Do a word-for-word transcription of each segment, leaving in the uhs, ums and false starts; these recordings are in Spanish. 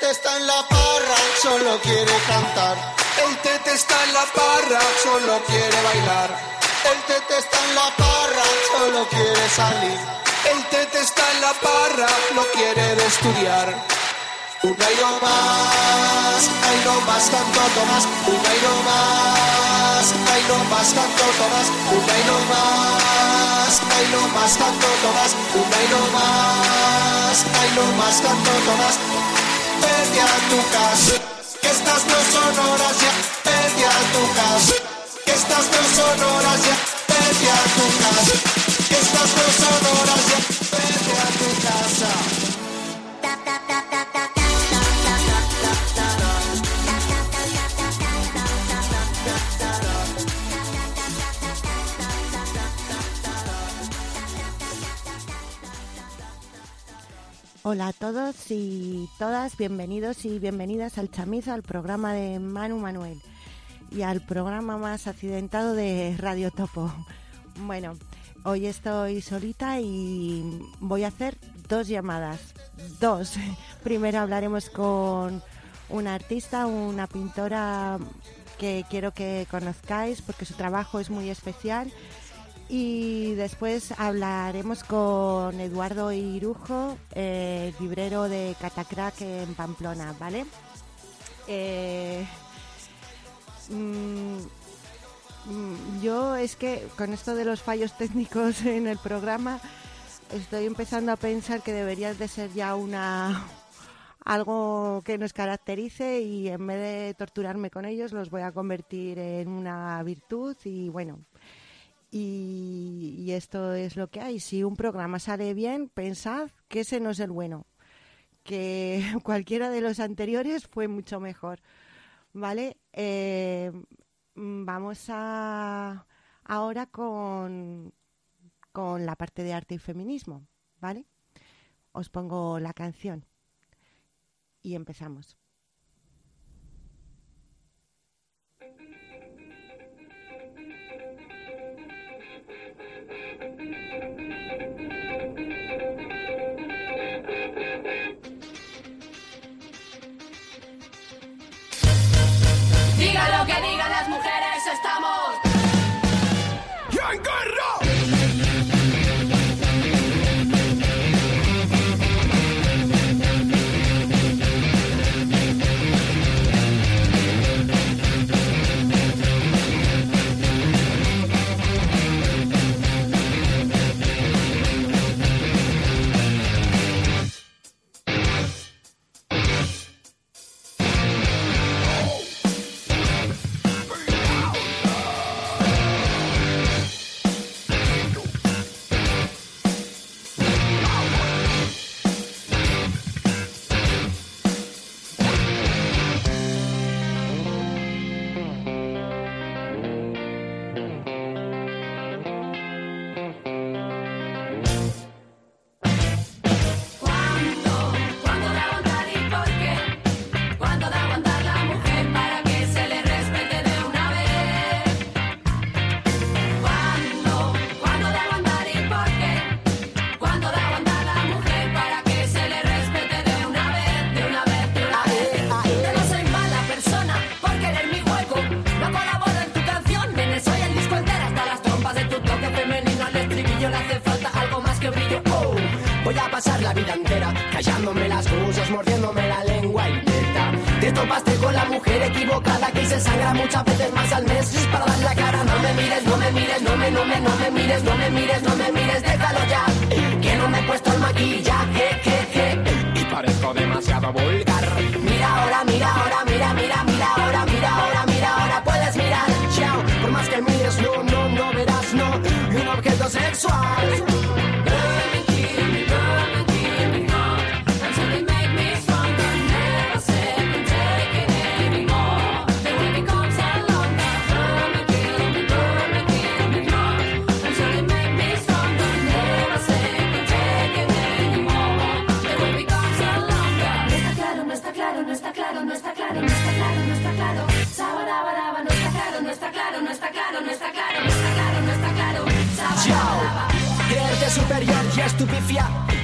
tete está en la parra, solo quiere cantar. El tete está en la parra, solo quiere bailar. El tete está en la parra, solo quiere salir. El tete está en la parra, no quiere de estudiar. Un año más, ay no más tanto Tomás. Un año más, ay no más tanto Tomás. Un año más, ay no más tanto Tomás. Un año más, ay no más tanto Tomás. Vete a tu casa, que estas no son horas ya. Vete a tu casa, que estas no son horas ya. Vete a tu casa, que estas no son horas ya. Vete a tu casa. Hola a todos y todas, bienvenidos y bienvenidas al Chamizo, al programa de Manu Manuel y al programa más accidentado de Radio Topo. Bueno, hoy estoy solita y voy a hacer dos llamadas, dos. Primero hablaremos con una artista, una pintora que quiero que conozcáis porque su trabajo es muy especial. Y después hablaremos con Eduardo Irujo, eh, librero de Catacrac en Pamplona, ¿vale? Eh, mm, yo es que con esto de los fallos técnicos en el programa estoy empezando a pensar que debería de ser ya una algo que nos caracterice y en vez de torturarme con ellos los voy a convertir en una virtud y bueno... Y, y esto es lo que hay. Si un programa sale bien, pensad que ese no es el bueno, que cualquiera de los anteriores fue mucho mejor, ¿vale? Eh, vamos a ahora con, con la parte de arte y feminismo, ¿vale? Os pongo la canción y empezamos. Diga lo que digan las mujeres, estamos ¡ya en guerra!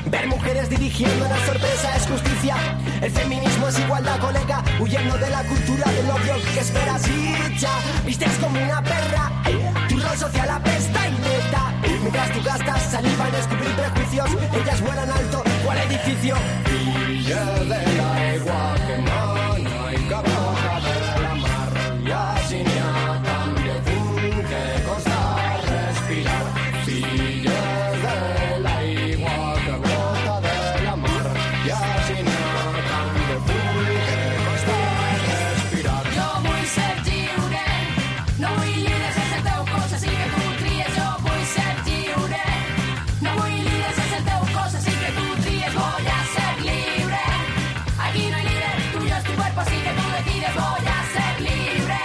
Ver mujeres dirigiendo la sorpresa es justicia. El feminismo es igualdad, colega. Huyendo de la cultura del odio que esperas y ya. Vistes como una perra. Tu rol social apesta y neta. Mientras tú gastas saliva en descubrir prejuicios, ellas vuelan alto cual edificio. Villa de la igual que no, no hay cabrona de la mar. Ya sin ya cambio tú que costa respirar. Villa de la igual que brota de la mar. Ya sin ya cambio tú que costa respirar. Jo vull ser lliure, no vull lliure sense el teu cos, així que tu tries. Jo vull ser lliure, no vull lliure sense el teu cos, així que tu tries. Voy a ser libre, aquí no hay líder, tuyo es tu cuerpo, así que tú decides. Voy a ser libre,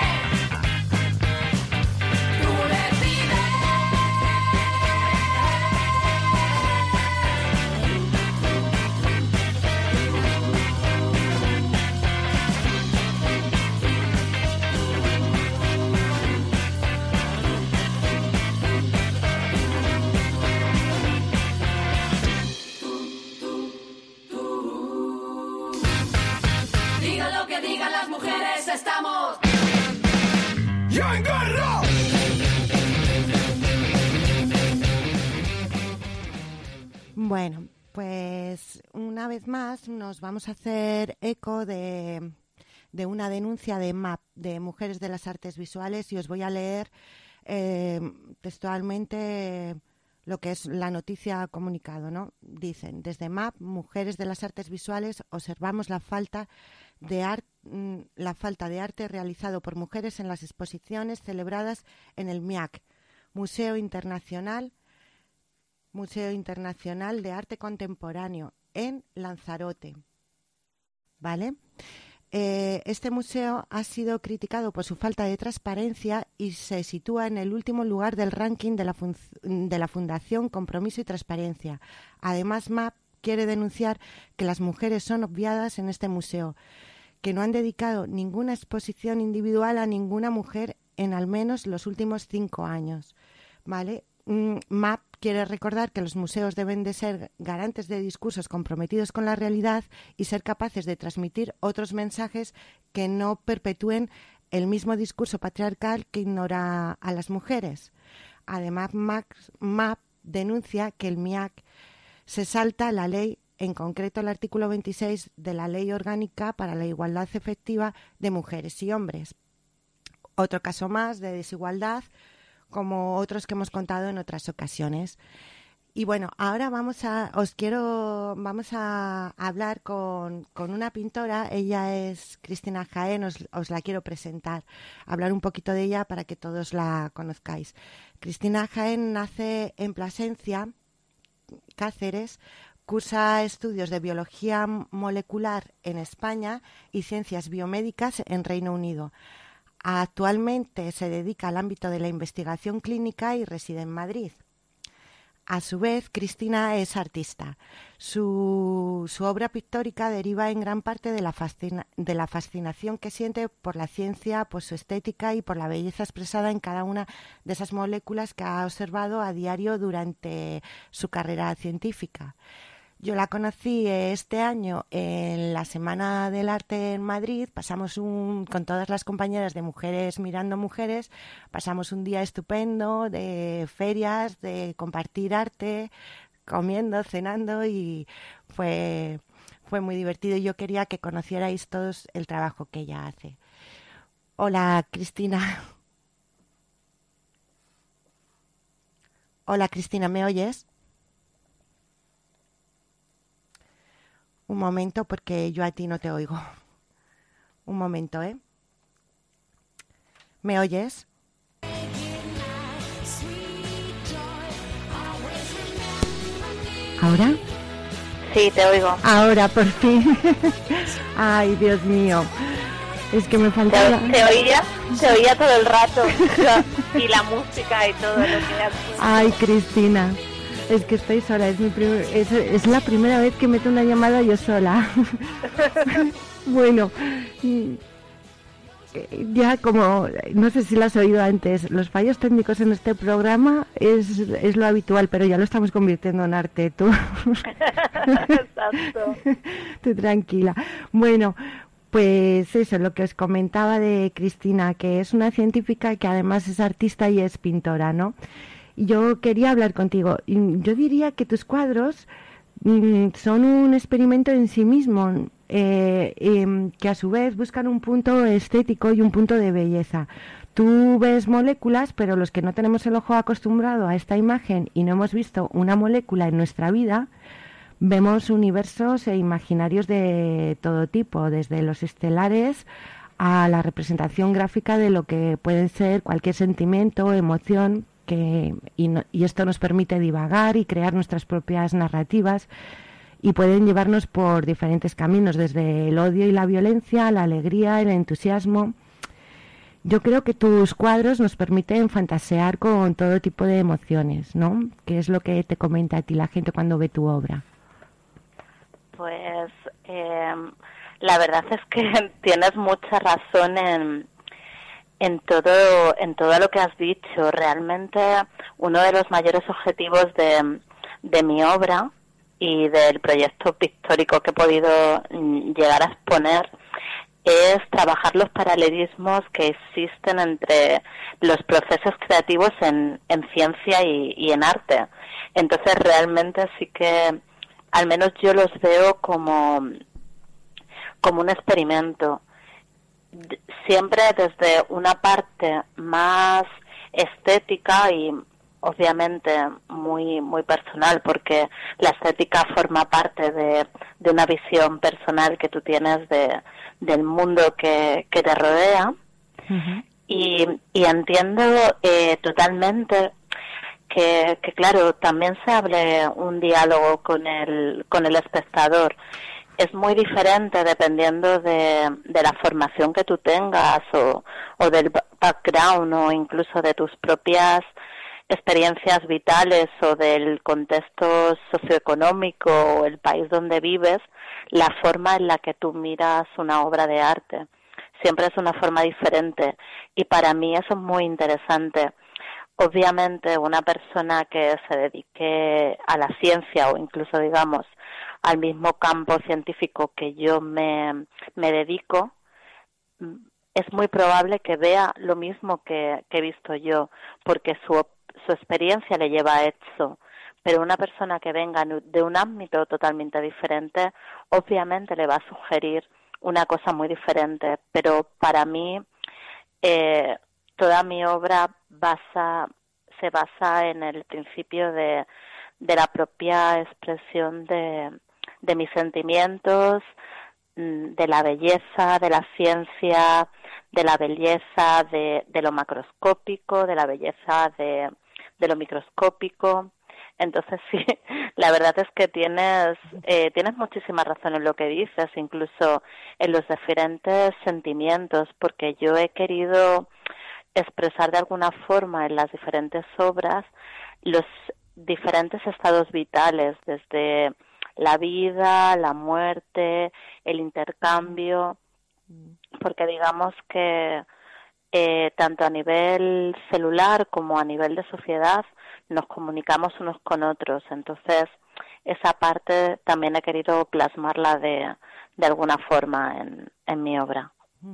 tú decides. Digan lo que digan las mujeres, estamos. ¡Ya en guerra! Bueno, pues una vez más nos vamos a hacer eco de, de una denuncia de M A P, de Mujeres de las Artes Visuales, y os voy a leer eh, textualmente lo que es la noticia comunicado, ¿no? Dicen, desde M A P, Mujeres de las Artes Visuales, observamos la falta de arte la falta de arte realizado por mujeres en las exposiciones celebradas en el M I A C, Museo Internacional Museo Internacional de Arte Contemporáneo, en Lanzarote. ¿Vale? Eh, este museo ha sido criticado por su falta de transparencia y se sitúa en el último lugar del ranking de la, fun- de la Fundación Compromiso y Transparencia. Además, M A P quiere denunciar que las mujeres son obviadas en este museo, que no han dedicado ninguna exposición individual a ninguna mujer en al menos los últimos cinco años. ¿Vale? Mm, M A P quiere recordar que los museos deben de ser garantes de discursos comprometidos con la realidad y ser capaces de transmitir otros mensajes que no perpetúen el mismo discurso patriarcal que ignora a las mujeres. Además, M A P denuncia que el M I A C se salta la ley, en concreto el artículo veintiséis de la Ley Orgánica para la Igualdad Efectiva de Mujeres y Hombres. Otro caso más de desigualdad, como otros que hemos contado en otras ocasiones. Y bueno, ahora vamos a, os quiero, vamos a hablar con, con una pintora. Ella es Cristina Jaén, os, os la quiero presentar, hablar un poquito de ella para que todos la conozcáis. Cristina Jaén nace en Plasencia, Cáceres, cursa estudios de biología molecular en España y ciencias biomédicas en Reino Unido. Actualmente se dedica al ámbito de la investigación clínica y reside en Madrid. A su vez, Cristina es artista. Su, su obra pictórica deriva en gran parte de la, fascina, de la fascinación que siente por la ciencia, por su estética y por la belleza expresada en cada una de esas moléculas que ha observado a diario durante su carrera científica. Yo la conocí este año en la Semana del Arte en Madrid. Pasamos un, con todas las compañeras de Mujeres Mirando Mujeres, pasamos un día estupendo de ferias, de compartir arte, comiendo, cenando, y fue, fue muy divertido. Yo quería que conocierais todos el trabajo que ella hace. Hola, Cristina. Hola, Cristina, ¿me oyes? Un momento, porque yo a ti no te oigo. Un momento, ¿eh? ¿Me oyes? ¿Ahora? Sí, te oigo. Ahora, por fin. Ay, Dios mío. Es que me Se, faltaba... se oía, se oía todo el rato. Y la música y todo lo que has puesto. Ay, Cristina. Es que estoy sola, es, mi primer, es, es la primera vez que meto una llamada yo sola. Bueno, ya como, no sé si lo has oído antes, los fallos técnicos en este programa es, es lo habitual, pero ya lo estamos convirtiendo en arte, tú. Exacto. Tú tranquila. Bueno, pues eso, lo que os comentaba de Cristina, que es una científica que además es artista y es pintora, ¿no? Y yo quería hablar contigo. Yo diría que tus cuadros mm, son un experimento en sí mismo, eh, eh, que a su vez buscan un punto estético y un punto de belleza. Tú ves moléculas, pero los que no tenemos el ojo acostumbrado a esta imagen y no hemos visto una molécula en nuestra vida, vemos universos e imaginarios de todo tipo, desde los estelares a la representación gráfica de lo que puede ser cualquier sentimiento o emoción, que, y, no, y esto nos permite divagar y crear nuestras propias narrativas, y pueden llevarnos por diferentes caminos, desde el odio y la violencia, la alegría, el entusiasmo. Yo creo que tus cuadros nos permiten fantasear con todo tipo de emociones, ¿no? ¿Qué es lo que te comenta a ti la gente cuando ve tu obra? Pues eh, la verdad es que tienes mucha razón en, en todo en todo lo que has dicho. Realmente uno de los mayores objetivos de, de mi obra y del proyecto pictórico que he podido llegar a exponer es trabajar los paralelismos que existen entre los procesos creativos en, en ciencia y, y en arte. Entonces realmente sí que al menos yo los veo como, como un experimento, siempre desde una parte más estética y obviamente muy muy personal, porque la estética forma parte de, de una visión personal que tú tienes de, del mundo que, que te rodea. Uh-huh. y, y entiendo eh, totalmente que, que claro, también se hable un diálogo con el, con el espectador. Es muy diferente dependiendo de, de la formación que tú tengas o, o del background o incluso de tus propias experiencias vitales o del contexto socioeconómico o el país donde vives, la forma en la que tú miras una obra de arte. Siempre es una forma diferente y para mí eso es muy interesante. Obviamente una persona que se dedique a la ciencia o incluso digamos al mismo campo científico que yo me, me dedico, es muy probable que vea lo mismo que, que he visto yo, porque su, su experiencia le lleva a eso. Pero una persona que venga de un ámbito totalmente diferente, obviamente le va a sugerir una cosa muy diferente. Pero para mí, eh, toda mi obra basa, se basa en el principio de, de la propia expresión de, de mis sentimientos, de la belleza, de la ciencia, de la belleza de, de lo macroscópico, de la belleza de, de lo microscópico. Entonces sí, la verdad es que tienes eh, tienes muchísima razón en lo que dices, incluso en los diferentes sentimientos, porque yo he querido expresar de alguna forma en las diferentes obras los diferentes estados vitales, desde la vida, la muerte, el intercambio, porque digamos que eh, tanto a nivel celular como a nivel de sociedad nos comunicamos unos con otros. Entonces esa parte también he querido plasmarla de, de alguna forma en, en mi obra.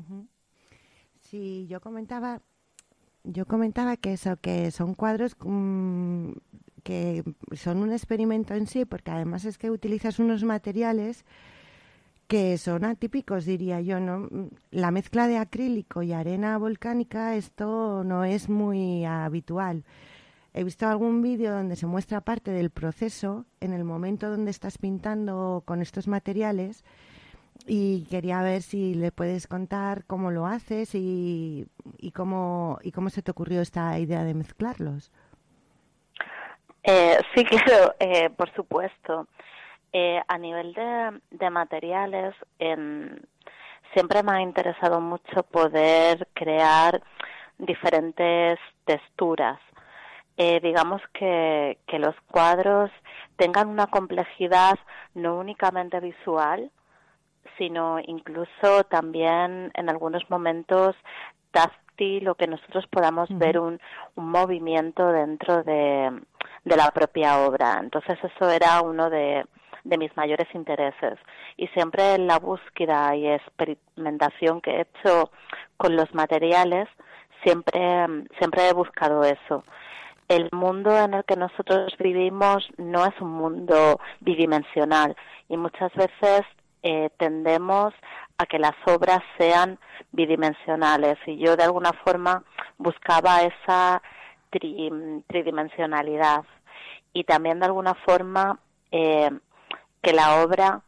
Sí, yo comentaba yo comentaba que eso, que son cuadros um, que son un experimento en sí, porque además es que utilizas unos materiales que son atípicos, diría yo, ¿no? La mezcla de acrílico y arena volcánica, esto no es muy habitual. He visto algún vídeo donde se muestra parte del proceso en el momento donde estás pintando con estos materiales y quería ver si le puedes contar cómo lo haces y, y, cómo, y cómo se te ocurrió esta idea de mezclarlos. Eh, sí, claro, eh, por supuesto. Eh, a nivel de, de materiales, en, siempre me ha interesado mucho poder crear diferentes texturas. Eh, digamos que, que los cuadros tengan una complejidad no únicamente visual, sino incluso también en algunos momentos táctil, o que nosotros podamos uh-huh. ver un, un movimiento dentro de, de la propia obra. Entonces eso era uno de, de mis mayores intereses, y siempre en la búsqueda y experimentación que he hecho con los materiales siempre, siempre he buscado eso. El mundo en el que nosotros vivimos no es un mundo bidimensional, y muchas veces eh, tendemos a que las obras sean bidimensionales, y yo de alguna forma buscaba esa tri, tridimensionalidad, y también de alguna forma eh, que la obra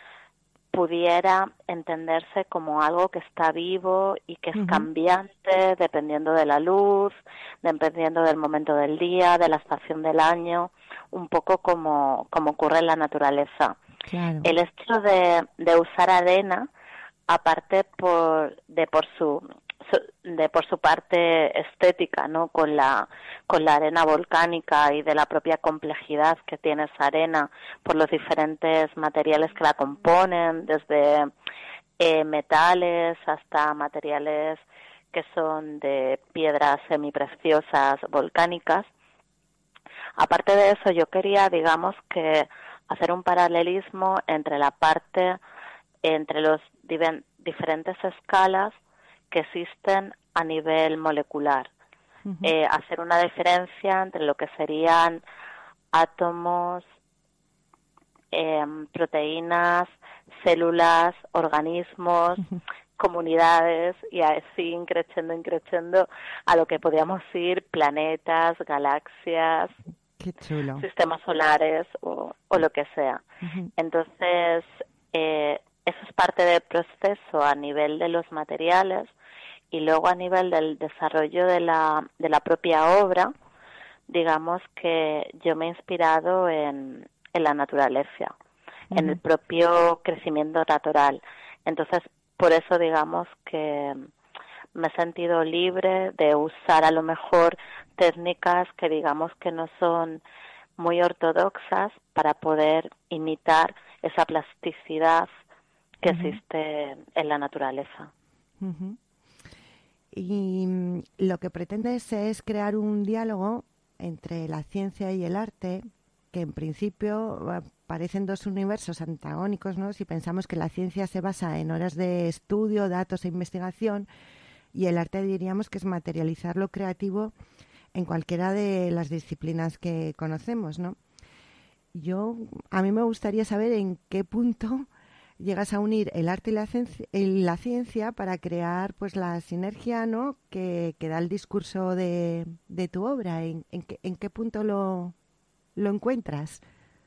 pudiera entenderse como algo que está vivo y que es uh-huh. cambiante dependiendo de la luz, dependiendo del momento del día, de la estación del año, un poco como, como ocurre en la naturaleza. Claro. El hecho de, de usar arena, aparte por de por su, su de por su parte estética, ¿no? Con la con la arena volcánica y de la propia complejidad que tiene esa arena por los diferentes materiales que la componen, desde eh, metales hasta materiales que son de piedras semipreciosas volcánicas. Aparte de eso, yo quería, digamos, que hacer un paralelismo entre la parte, entre los diven, diferentes escalas que existen a nivel molecular. Uh-huh. Eh, hacer una diferencia entre lo que serían átomos, eh, proteínas, células, organismos, uh-huh. comunidades, y así increciendo, increciendo a lo que podríamos ir planetas, galaxias, Qué chulo. sistemas solares o, o lo que sea. Uh-huh. Entonces, eh, eso es parte del proceso a nivel de los materiales, y luego a nivel del desarrollo de la, de la propia obra, digamos que yo me he inspirado en, en la naturaleza, uh-huh. en el propio crecimiento natural. Entonces, por eso digamos que me he sentido libre de usar a lo mejor técnicas que digamos que no son muy ortodoxas para poder imitar esa plasticidad que uh-huh. existe en la naturaleza. Uh-huh. Y lo que pretendes es crear un diálogo entre la ciencia y el arte, que en principio parecen dos universos antagónicos, ¿no? Si pensamos que la ciencia se basa en horas de estudio, datos e investigación, y el arte diríamos que es materializar lo creativo en cualquiera de las disciplinas que conocemos, ¿no? Yo, a mí me gustaría saber en qué punto llegas a unir el arte y la ciencia, y la ciencia para crear pues la sinergia, ¿no? que, que da el discurso de, de tu obra. ¿En, en, qué, en qué punto lo, lo encuentras?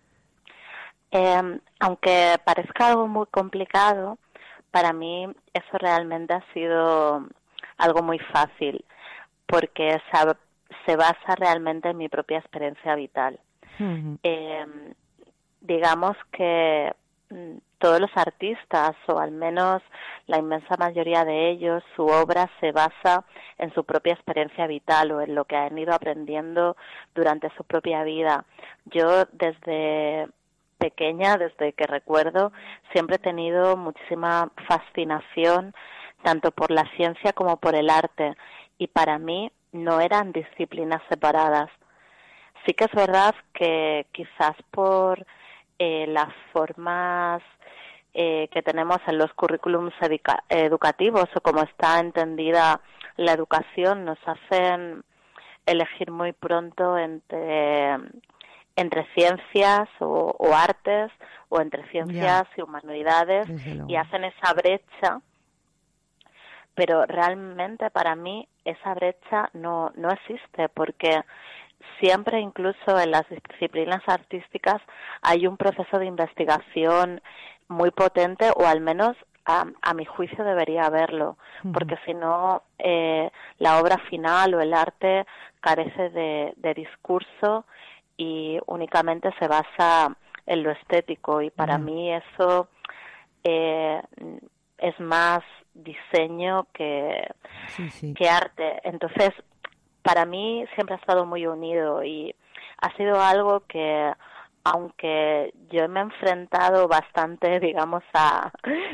Eh, aunque parezca algo muy complicado, para mí eso realmente ha sido algo muy fácil, porque se, se basa realmente en mi propia experiencia vital. Uh-huh. Eh, digamos que todos los artistas, o al menos la inmensa mayoría de ellos, su obra se basa en su propia experiencia vital o en lo que han ido aprendiendo durante su propia vida. Yo desde pequeña, desde que recuerdo, siempre he tenido muchísima fascinación tanto por la ciencia como por el arte, y para mí no eran disciplinas separadas. Sí que es verdad que quizás por eh, las formas eh, que tenemos en los currículums educa- educativos o como está entendida la educación, nos hacen elegir muy pronto entre, entre ciencias o, o artes, o entre ciencias yeah. y humanidades, y hacen esa brecha. Pero realmente para mí esa brecha no, no existe, porque siempre, incluso en las disciplinas artísticas, hay un proceso de investigación muy potente, o al menos a, a mi juicio debería haberlo, uh-huh. porque si no eh, la obra final o el arte carece de, de discurso y únicamente se basa en lo estético, y para uh-huh. mí eso eh, es más diseño que, sí, sí. que arte. Entonces, para mí siempre ha estado muy unido, y ha sido algo que, aunque yo me he enfrentado bastante, digamos, a,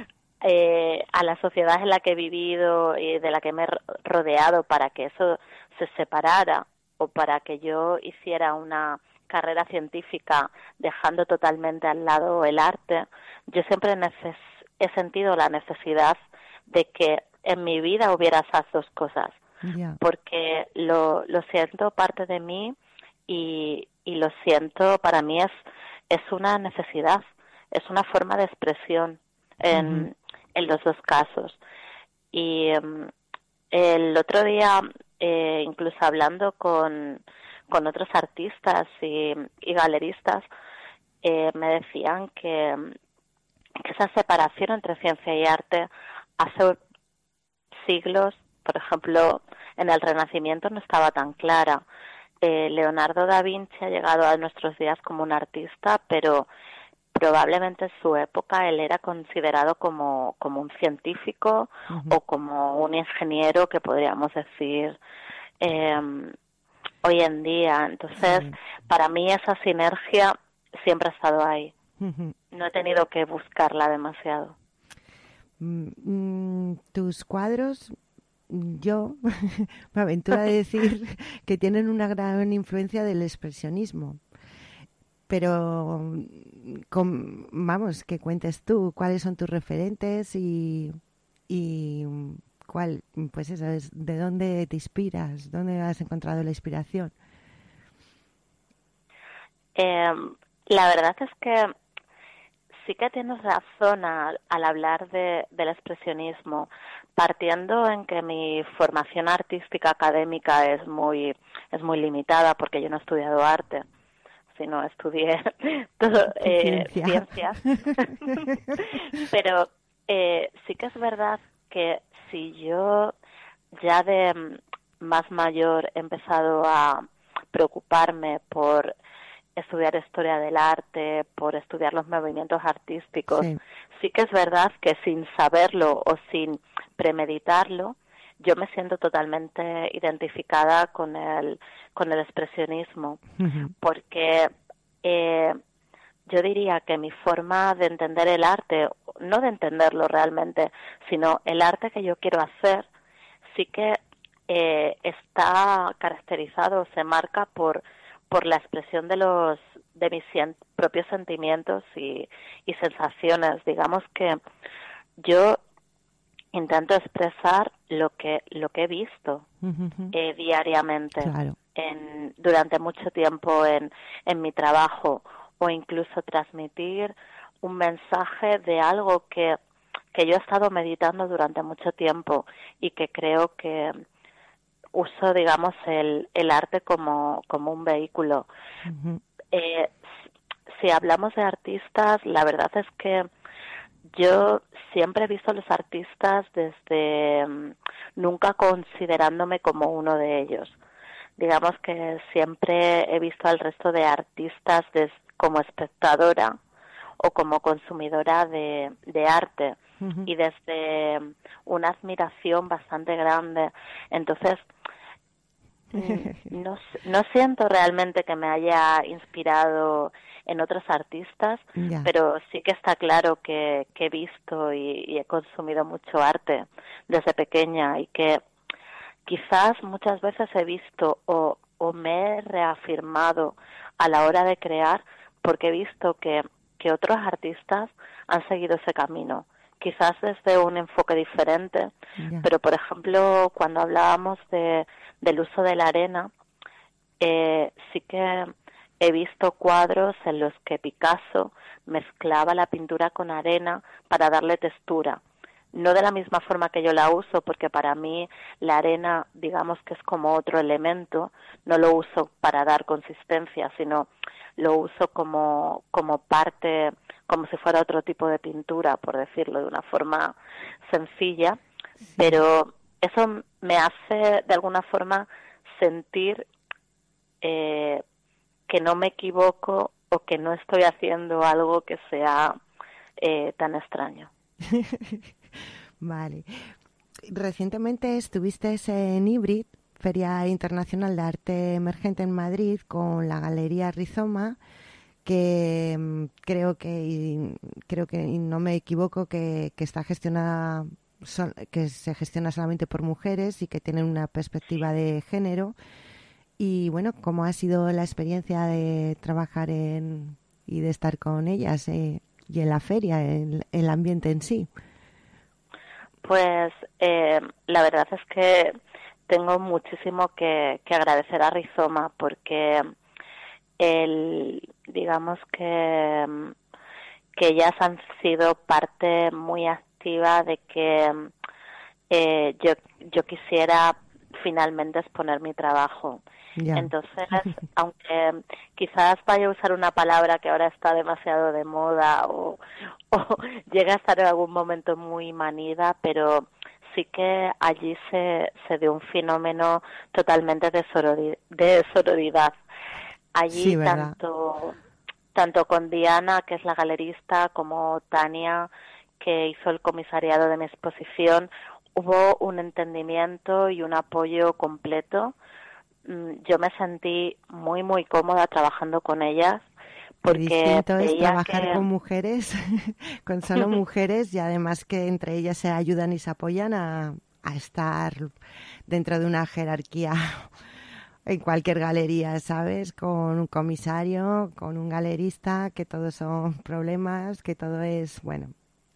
eh, a la sociedad en la que he vivido y de la que me he rodeado para que eso se separara o para que yo hiciera una carrera científica dejando totalmente al lado el arte, yo siempre neces- he sentido la necesidad de que en mi vida hubiera esas dos cosas, yeah. porque lo, lo siento parte de mí y, y lo siento, para mí es, es una necesidad, es una forma de expresión en, uh-huh. en los dos casos. Y um, el otro día, eh, incluso hablando con, con otros artistas y, y galeristas, eh, me decían que, que esa separación entre ciencia y arte hace siglos, por ejemplo, en el Renacimiento no estaba tan clara. Eh, Leonardo da Vinci ha llegado a nuestros días como un artista, pero probablemente en su época él era considerado como, como un científico uh-huh. o como un ingeniero, que podríamos decir eh, hoy en día. Entonces, sí. para mí esa sinergia siempre ha estado ahí. Uh-huh. No he tenido que buscarla demasiado. Mm, tus cuadros, yo me aventuro a decir que tienen una gran influencia del expresionismo. Pero, con, vamos, que cuentes tú cuáles son tus referentes y, y cuál, pues eso, es, de dónde te inspiras, dónde has encontrado la inspiración. Eh, la verdad es que sí que tienes razón al, al hablar de, del expresionismo, partiendo en que mi formación artística académica es muy, es muy limitada porque yo no he estudiado arte, sino estudié todo, eh, Ciencia. ciencias. Pero eh, sí que es verdad que si yo ya de más mayor he empezado a preocuparme por estudiar historia del arte, por estudiar los movimientos artísticos, sí. sí que es verdad que sin saberlo o sin premeditarlo, yo me siento totalmente identificada con el con el expresionismo, uh-huh. porque eh, yo diría que mi forma de entender el arte, no de entenderlo realmente, sino el arte que yo quiero hacer, sí que eh, está caracterizado, se marca por por la expresión de los de mis cien, propios sentimientos y, y sensaciones. Digamos que yo intento expresar lo que lo que he visto uh-huh. eh, diariamente claro. en, durante mucho tiempo en, en mi trabajo, o incluso transmitir un mensaje de algo que, que yo he estado meditando durante mucho tiempo y que creo que uso, digamos, el, el arte como, como un vehículo. Uh-huh. Eh, si hablamos de artistas, la verdad es que yo siempre he visto a los artistas desde um, nunca considerándome como uno de ellos. Digamos que siempre he visto al resto de artistas des, como espectadora o como consumidora de, de arte uh-huh. y desde um, una admiración bastante grande. Entonces, no, no siento realmente que me haya inspirado en otros artistas, yeah. pero sí que está claro que, que he visto y, y he consumido mucho arte desde pequeña, y que quizás muchas veces he visto o, o me he reafirmado a la hora de crear porque he visto que, que otros artistas han seguido ese camino, quizás desde un enfoque diferente, yeah. pero por ejemplo cuando hablábamos de, del uso de la arena, eh, sí que he visto cuadros en los que Picasso mezclaba la pintura con arena para darle textura. No de la misma forma que yo la uso, porque para mí la arena, digamos que es como otro elemento, no lo uso para dar consistencia, sino lo uso como, como parte, como si fuera otro tipo de pintura, por decirlo de una forma sencilla, sí. pero eso me hace de alguna forma sentir eh, que no me equivoco o que no estoy haciendo algo que sea eh, tan extraño. Vale. Recientemente estuviste en Híbrid, Feria Internacional de Arte Emergente en Madrid, con la Galería Rizoma, que mm, creo que y, creo que y no me equivoco que, que está gestionada son, que se gestiona solamente por mujeres y que tienen una perspectiva de género. Y bueno, ¿cómo ha sido la experiencia de trabajar en y de estar con ellas eh, y en la feria, en el ambiente en sí? Pues eh, la verdad es que tengo muchísimo que, que agradecer a Rizoma, porque el, digamos que, que ellas han sido parte muy activa de que eh, yo, yo quisiera finalmente exponer mi trabajo. Ya. Entonces, aunque quizás vaya a usar una palabra que ahora está demasiado de moda o, o llegue a estar en algún momento muy manida, pero sí que allí se, se dio un fenómeno totalmente de, sorori, de sororidad. Allí sí, tanto, tanto con Diana, que es la galerista, como Tania, que hizo el comisariado de mi exposición, hubo un entendimiento y un apoyo completo. Yo me sentí muy, muy cómoda trabajando con ellas. Porque distinto es trabajar que... con mujeres, con solo mujeres, y además que entre ellas se ayudan y se apoyan a, a estar dentro de una jerarquía en cualquier galería, ¿sabes? Con un comisario, con un galerista, que todos son problemas, que todo es, bueno,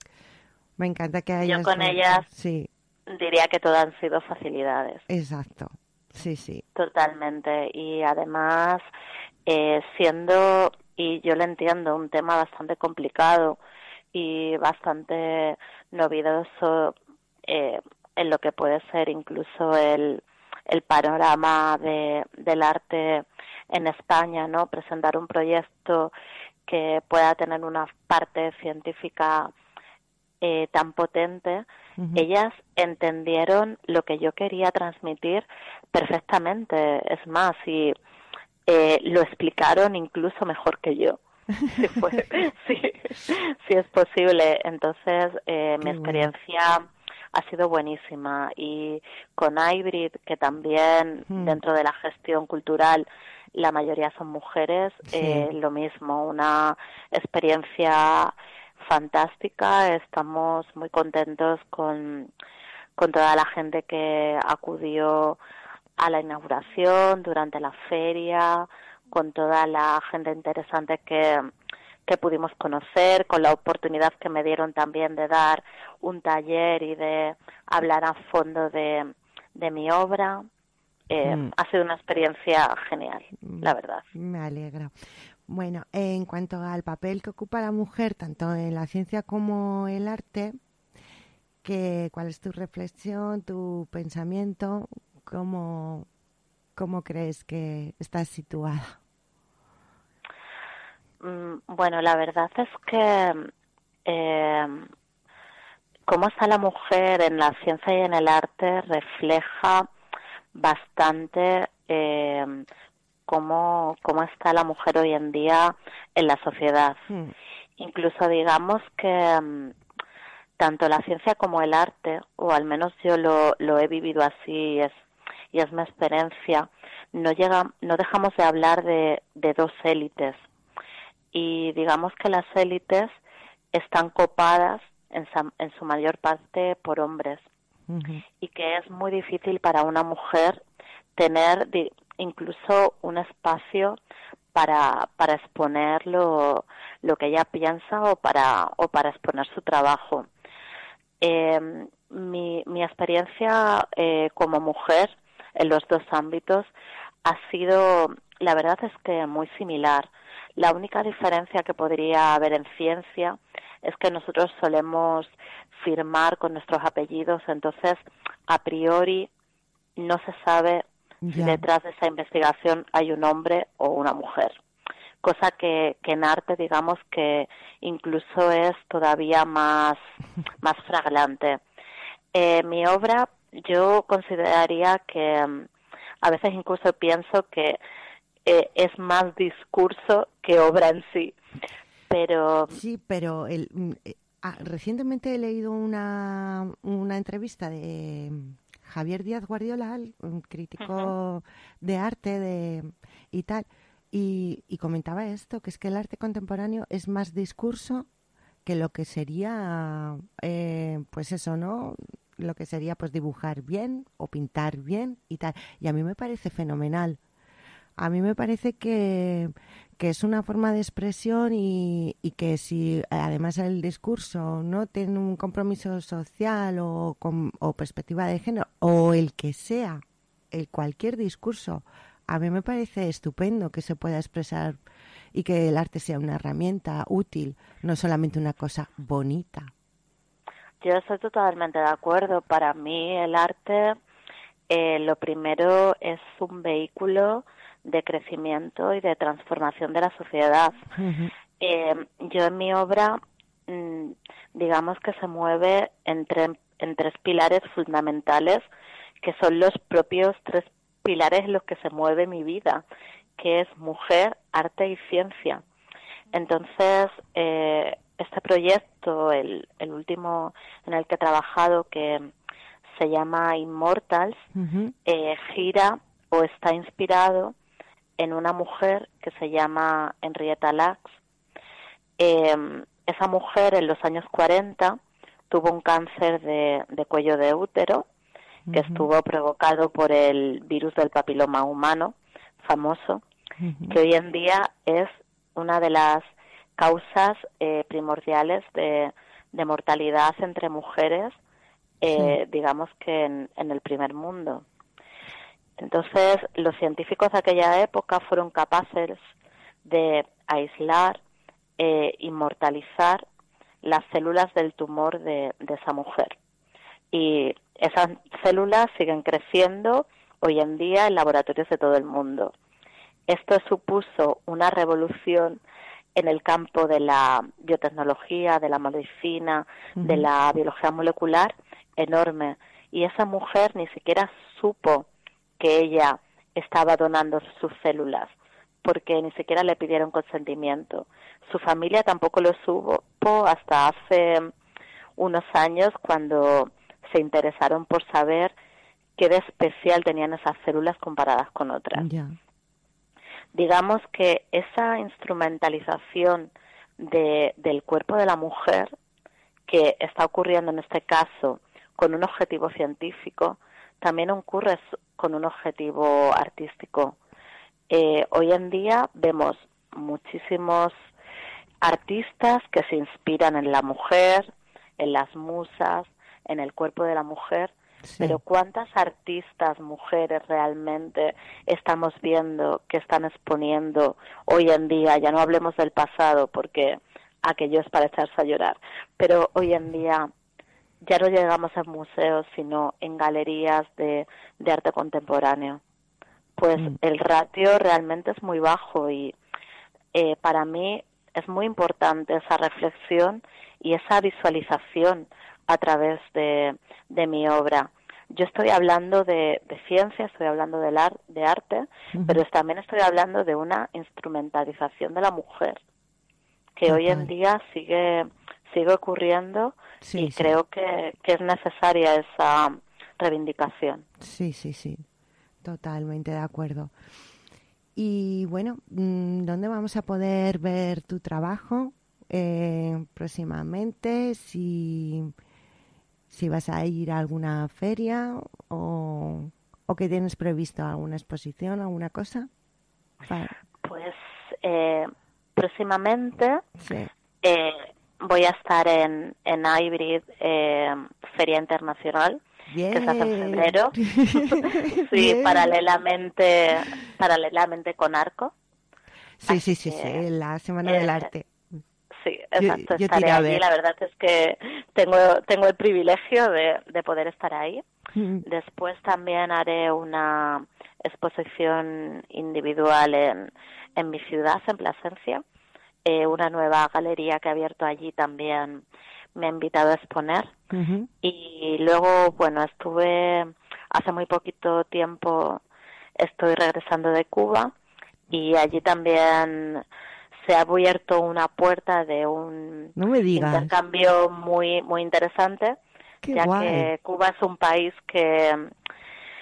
me encanta que hayas... Yo con ellas sí. diría que todas han sido facilidades. Exacto, sí, sí. Totalmente, y además eh, siendo... y yo le entiendo, un tema bastante complicado y bastante novedoso eh, en lo que puede ser incluso el, el panorama de, del arte en España, ¿no? Presentar un proyecto que pueda tener una parte científica eh, tan potente. Uh-huh. Ellas entendieron lo que yo quería transmitir perfectamente, es más, y Eh, lo explicaron incluso mejor que yo, si, fue, si, si es posible. Entonces, eh, mi experiencia ha sido buenísima. Y con Hybrid, que también mm. dentro de la gestión cultural la mayoría son mujeres, sí. eh, lo mismo, una experiencia fantástica. Estamos muy contentos con, con toda la gente que acudió a la inauguración, durante la feria, con toda la gente interesante que, que pudimos conocer, con la oportunidad que me dieron también de dar un taller y de hablar a fondo de, de mi obra. Eh, mm. Ha sido una experiencia genial, la verdad. Me alegro. Bueno, en cuanto al papel que ocupa la mujer, tanto en la ciencia como el arte, que, ¿cuál es tu reflexión, tu pensamiento? ¿Cómo, ¿Cómo crees que estás situada? Bueno, la verdad es que eh, cómo está la mujer en la ciencia y en el arte refleja bastante eh, cómo, cómo está la mujer hoy en día en la sociedad. Mm. Incluso digamos que tanto la ciencia como el arte, o al menos yo lo, lo he vivido así, es y es mi experiencia, no llega, no dejamos de hablar de, de dos élites, y digamos que las élites están copadas en, en su mayor parte por hombres, uh-huh. y que es muy difícil para una mujer tener de, incluso un espacio para para exponer lo, lo que ella piensa o para o para exponer su trabajo. Eh, mi, mi experiencia eh, como mujer en los dos ámbitos ha sido, la verdad es que muy similar. La única diferencia que podría haber en ciencia es que nosotros solemos firmar con nuestros apellidos, entonces a priori no se sabe yeah. si detrás de esa investigación hay un hombre o una mujer, cosa que, que en arte digamos que incluso es todavía más, más flagrante. Eh, mi obra, yo consideraría que um, a veces incluso pienso que eh, es más discurso que obra en sí, pero... Sí, pero el, eh, ah, recientemente he leído una, una entrevista de Javier Díaz Guardiola, un crítico uh-huh. de arte de, y tal, y, y comentaba esto, que es que el arte contemporáneo es más discurso que lo que sería, eh, pues eso, ¿no? Lo que sería pues dibujar bien o pintar bien y tal. Y a mí me parece fenomenal. A mí me parece que, que es una forma de expresión y, y que si además el discurso no tiene un compromiso social o, con, o perspectiva de género o el que sea, el cualquier discurso, a mí me parece estupendo que se pueda expresar y que el arte sea una herramienta útil, no solamente una cosa bonita. Yo estoy totalmente de acuerdo. Para mí el arte, eh, lo primero es un vehículo de crecimiento y de transformación de la sociedad. Uh-huh. Eh, yo en mi obra, mmm, digamos que se mueve entre, en tres pilares fundamentales, que son los propios tres pilares en los que se mueve mi vida, que es mujer, arte y ciencia. Entonces, eh, este proyecto, el, el último en el que he trabajado, que se llama Immortals, uh-huh. eh, gira o está inspirado en una mujer que se llama Henrietta Lacks. Eh, esa mujer en los años cuarenta tuvo un cáncer de, de cuello de útero, que uh-huh. estuvo provocado por el virus del papiloma humano, famoso, uh-huh. que hoy en día es una de las causas eh, primordiales de, de mortalidad entre mujeres, eh, sí. digamos que en, en el primer mundo. Entonces, los científicos de aquella época fueron capaces de aislar, eh, inmortalizar las células del tumor de, de esa mujer. Y esas células siguen creciendo hoy en día en laboratorios de todo el mundo. Esto supuso una revolución en el campo de la biotecnología, de la medicina, uh-huh. de la biología molecular, enorme. Y esa mujer ni siquiera supo que ella estaba donando sus células, porque ni siquiera le pidieron consentimiento. Su familia tampoco lo supo hasta hace unos años, cuando se interesaron por saber qué de especial tenían esas células comparadas con otras. Yeah. Digamos que esa instrumentalización de, del cuerpo de la mujer, que está ocurriendo en este caso con un objetivo científico, también ocurre con un objetivo artístico. Eh, hoy en día vemos muchísimos artistas que se inspiran en la mujer, en las musas, en el cuerpo de la mujer, sí. pero ¿cuántas artistas mujeres realmente estamos viendo que están exponiendo hoy en día? Ya no hablemos del pasado, porque aquello es para echarse a llorar, pero hoy en día ya no llegamos a museos, sino en galerías de, de arte contemporáneo. Pues mm. el ratio realmente es muy bajo y eh, para mí es muy importante esa reflexión y esa visualización a través de, de mi obra. Yo estoy hablando de, de ciencia, estoy hablando de, ar, de arte, uh-huh. pero también estoy hablando de una instrumentalización de la mujer, que okay. hoy en día sigue, sigue ocurriendo. Sí, y sí. creo que, que es necesaria esa reivindicación. Sí, sí, sí, totalmente de acuerdo. Y bueno, ¿dónde vamos a poder ver tu trabajo eh, próximamente? Si, si vas a ir a alguna feria o, o que tienes previsto alguna exposición, alguna cosa. Para... Pues eh, próximamente... Sí. Eh, Voy a estar en, en Hybrid, eh, Feria Internacional, yeah. que se hace en febrero. sí, yeah. paralelamente paralelamente con Arco. Sí, Así sí, sí, que, sí, la Semana eh, del Arte. Sí, exacto, yo, yo estaré allí. La verdad es que tengo tengo el privilegio de, de poder estar ahí. Mm. Después también haré una exposición individual en, en mi ciudad, en Plasencia. Eh, una nueva galería que ha abierto allí también me ha invitado a exponer. Uh-huh. Y luego, bueno, estuve hace muy poquito tiempo, estoy regresando de Cuba y allí también se ha abierto una puerta de un no me digas. intercambio muy muy interesante. Qué ya guay. Que Cuba es un país que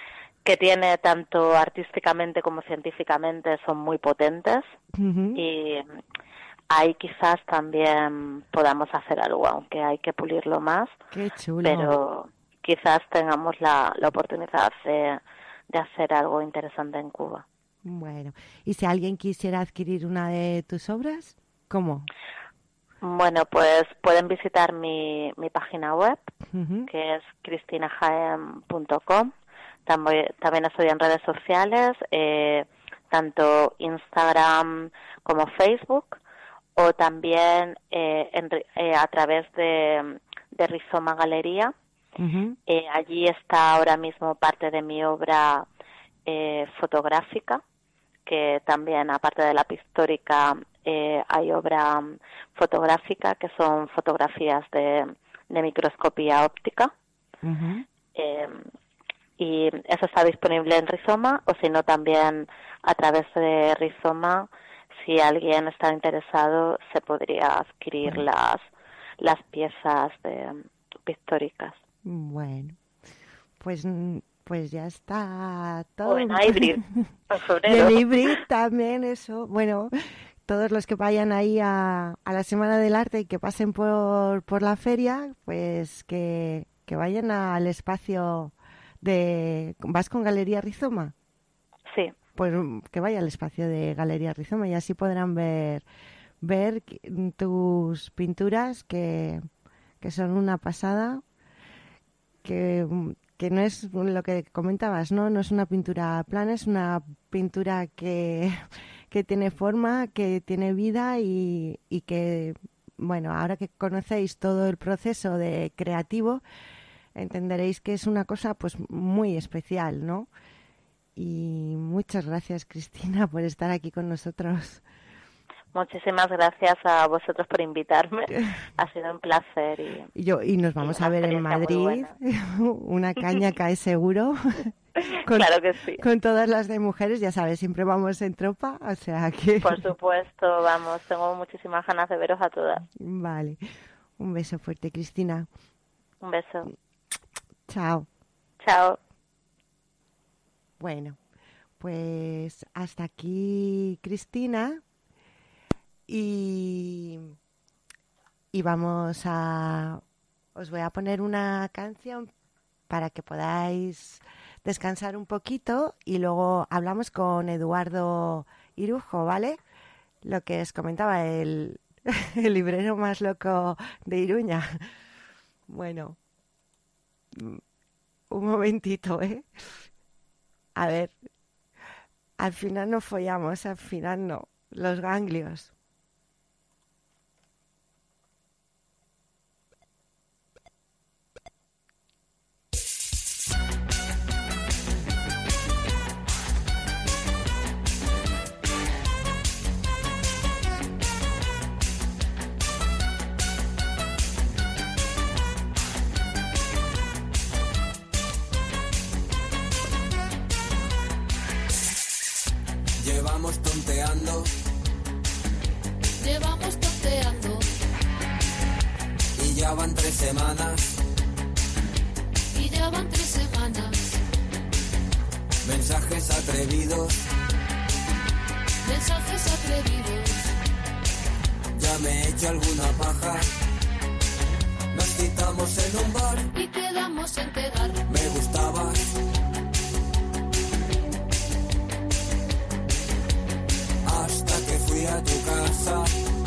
que tiene tanto artísticamente como científicamente son muy potentes. Uh-huh. Y ahí quizás también podamos hacer algo, aunque hay que pulirlo más. Qué chulo. Pero quizás tengamos la, la oportunidad de, de hacer algo interesante en Cuba. Bueno, ¿y si alguien quisiera adquirir una de tus obras? ¿Cómo? Bueno, pues pueden visitar mi, mi página web, uh-huh. que es cristina jaén punto com. También, también estoy en redes sociales, eh, tanto Instagram como Facebook, o también eh, en, eh, a través de, de Rizoma Galería. Uh-huh. Eh, allí está ahora mismo parte de mi obra eh, fotográfica, que también, aparte de la pictórica, eh, hay obra fotográfica, que son fotografías de, de microscopía óptica. Uh-huh. Eh, y eso está disponible en Rizoma, o si no también a través de Rizoma. Si alguien está interesado, se podría adquirir las las piezas de, pictóricas. Bueno, pues pues ya está todo. O en Hybrid, en febrero. Y en Hybrid también, eso. Bueno, todos los que vayan ahí a, a la Semana del Arte y que pasen por, por la feria, pues que, que vayan al espacio de... ¿Vas con Galería Rizoma? Sí. Pues que vaya al espacio de Galería Rizoma y así podrán ver ver tus pinturas que, que son una pasada, que, que no es lo que comentabas, ¿no? No es una pintura plana, es una pintura que, que tiene forma, que tiene vida y, y que, bueno, ahora que conocéis todo el proceso de creativo, entenderéis que es una cosa pues muy especial, ¿no? Y muchas gracias, Cristina, por estar aquí con nosotros. Muchísimas gracias a vosotros por invitarme. Ha sido un placer. Y, y, yo, y nos vamos y a ver en Madrid. Una caña cae seguro. Con, claro que sí. Con todas las de mujeres, ya sabes, siempre vamos en tropa, o sea que... Por supuesto, vamos, tengo muchísimas ganas de veros a todas. Vale. Un beso fuerte, Cristina. Un beso. Chao. Chao. Bueno, pues hasta aquí Cristina y, y vamos a... Os voy a poner una canción para que podáis descansar un poquito y luego hablamos con Eduardo Irujo, ¿vale? Lo que os comentaba, el, el librero más loco de Iruña. Bueno, un momentito, ¿eh? A ver, al final no follamos, al final no, los ganglios. Llevamos tonteando, llevamos tonteando, y ya van tres semanas, y ya van tres semanas, mensajes atrevidos, mensajes atrevidos, ya me he hecho alguna paja, nos citamos en un bar, y quedamos en quedar, me gustabas, hasta que fui a tu casa,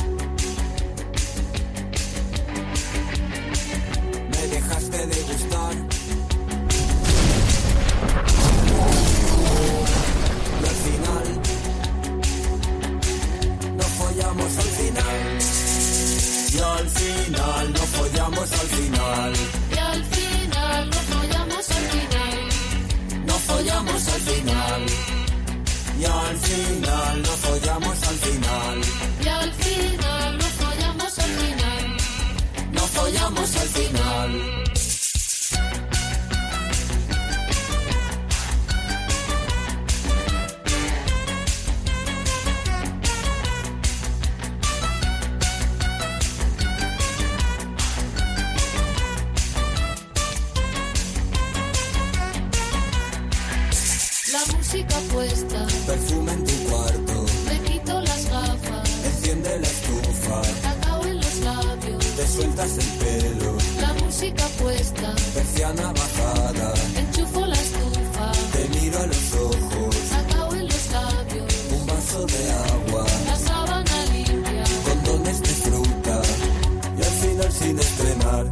me dejaste de gustar, y al final, no follamos al final, y al final, no follamos al final, y al final, no follamos al final, no follamos al final. Y al final, no follamos al final. Y al final, no follamos al final. No follamos al final. música puesta, perfume en tu cuarto, me quito las gafas, enciende la estufa, cacao en los labios, te sueltas el pelo, la música puesta, persiana bajada, enchufo la estufa, te miro a los ojos, cacao en los labios, un vaso de agua, la sábana limpia, condones de fruta y al final sin estrenar.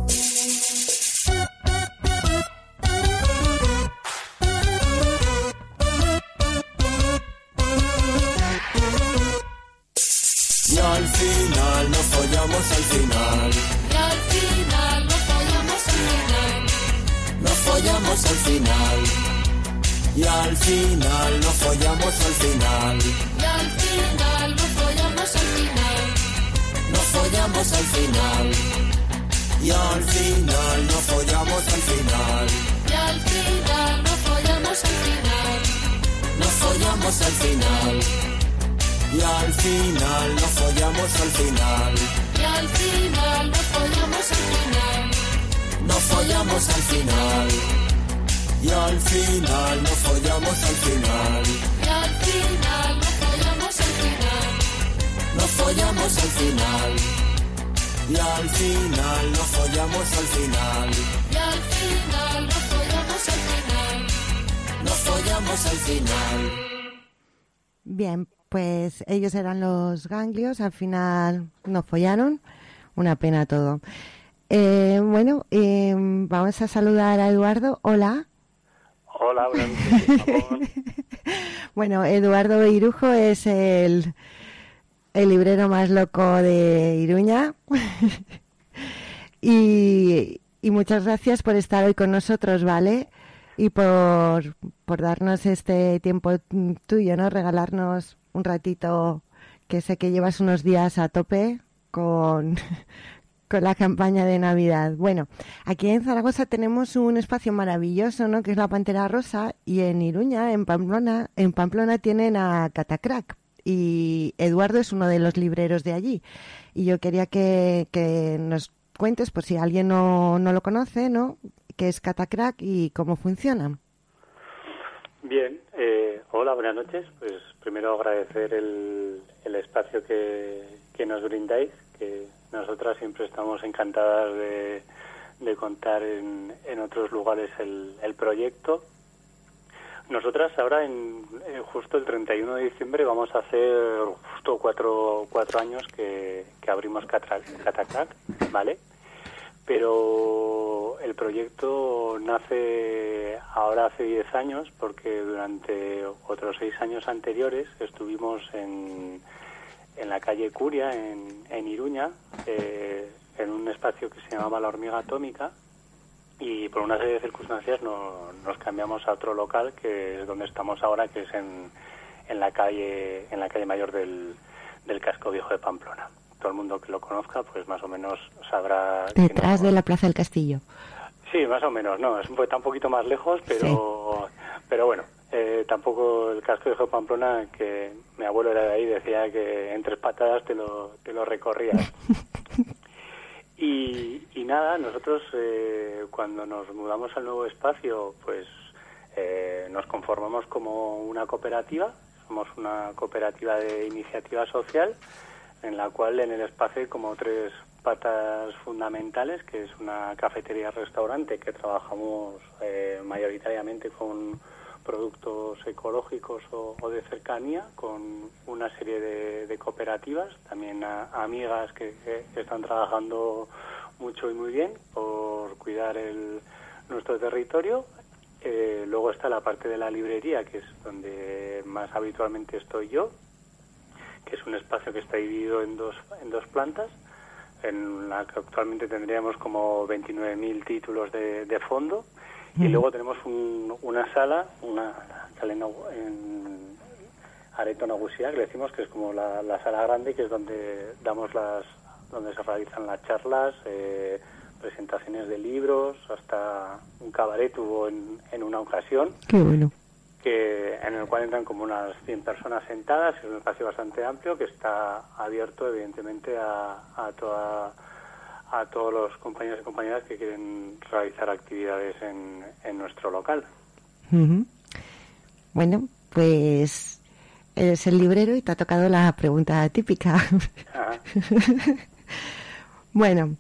Y al final nos follamos al final, y al final nos follamos al final, nos follamos al final. Y al final nos follamos al final, y al final nos follamos al final, nos follamos al final. Y al final nos follamos al final, y al final nos follamos al final, nos follamos al final. Y al final nos follamos al final, y al final nos follamos al final, nos follamos al final. Y al final nos follamos al final, y al final nos follamos al final, nos follamos al final. Y al final nos follamos al final, y al final nos follamos al final, nos follamos al final. Bien, pues ellos eran los Ganglios, al final nos follaron, una pena todo. Eh, bueno, eh, vamos a saludar a Eduardo. Hola. Hola, buenas noches, por favor. Bueno, Eduardo Irujo es el, el librero más loco de Iruña. y, y muchas gracias por estar hoy con nosotros, ¿vale? Y por, por darnos este tiempo tuyo, ¿no? Regalarnos un ratito, que sé que llevas unos días a tope con, con la campaña de Navidad. Bueno, aquí en Zaragoza tenemos un espacio maravilloso, ¿no? Que es la Pantera Rosa, y en Iruña, en Pamplona, en Pamplona tienen a Catacrack, y Eduardo es uno de los libreros de allí. Y yo quería que, que nos cuentes, por si alguien no, no lo conoce, ¿no? Qué es Catacrack y cómo funciona. Bien, eh, hola, buenas noches. Pues primero agradecer el, el espacio que, que nos brindáis, que nosotras siempre estamos encantadas de, de contar en, en otros lugares el, el proyecto. Nosotras ahora, en eh, justo el treinta y uno de diciembre, vamos a hacer justo cuatro, cuatro años que, que abrimos Catacrack, ¿vale? Pero el proyecto nace ahora hace diez años porque durante otros seis años anteriores estuvimos en, en la calle Curia, en, en Iruña, eh, en un espacio que se llamaba La Hormiga Atómica, y por una serie de circunstancias no, nos cambiamos a otro local, que es donde estamos ahora, que es en, en la calle en la calle mayor del, del casco viejo de Pamplona. Todo el mundo que lo conozca, pues más o menos sabrá... Detrás no, de la Plaza del Castillo. Sí, más o menos, no, es un, está un poquito más lejos, pero sí. Pero bueno, eh, tampoco el casco viejo de Pamplona, que mi abuelo era de ahí, decía que en tres patadas te lo, te lo recorrías. y, y nada, nosotros eh, cuando nos mudamos al nuevo espacio, pues eh, nos conformamos como una cooperativa, somos una cooperativa de iniciativa social, en la cual en el espacio hay como tres patas fundamentales, que es una cafetería-restaurante que trabajamos eh, mayoritariamente con productos ecológicos o, o de cercanía, con una serie de, de cooperativas, también a, amigas que, que, que están trabajando mucho y muy bien por cuidar el, nuestro territorio. Eh, luego está la parte de la librería, que es donde más habitualmente estoy yo, que es un espacio que está dividido en dos en dos plantas, en la que actualmente tendríamos como veintinueve mil títulos de, de fondo, mm. y luego tenemos un, una sala, una sala en, en Areto Nagusia, que le decimos que es como la, la sala grande, que es donde damos las donde se realizan las charlas, eh, presentaciones de libros, hasta un cabaret hubo en, en una ocasión. Qué bueno. Que, en el cual entran como unas cien personas sentadas, es un espacio bastante amplio que está abierto evidentemente a, a toda a todos los compañeros y compañeras que quieren realizar actividades en, en nuestro local. Uh-huh. Bueno, pues eres el librero y te ha tocado la pregunta típica. Ajá. Bueno,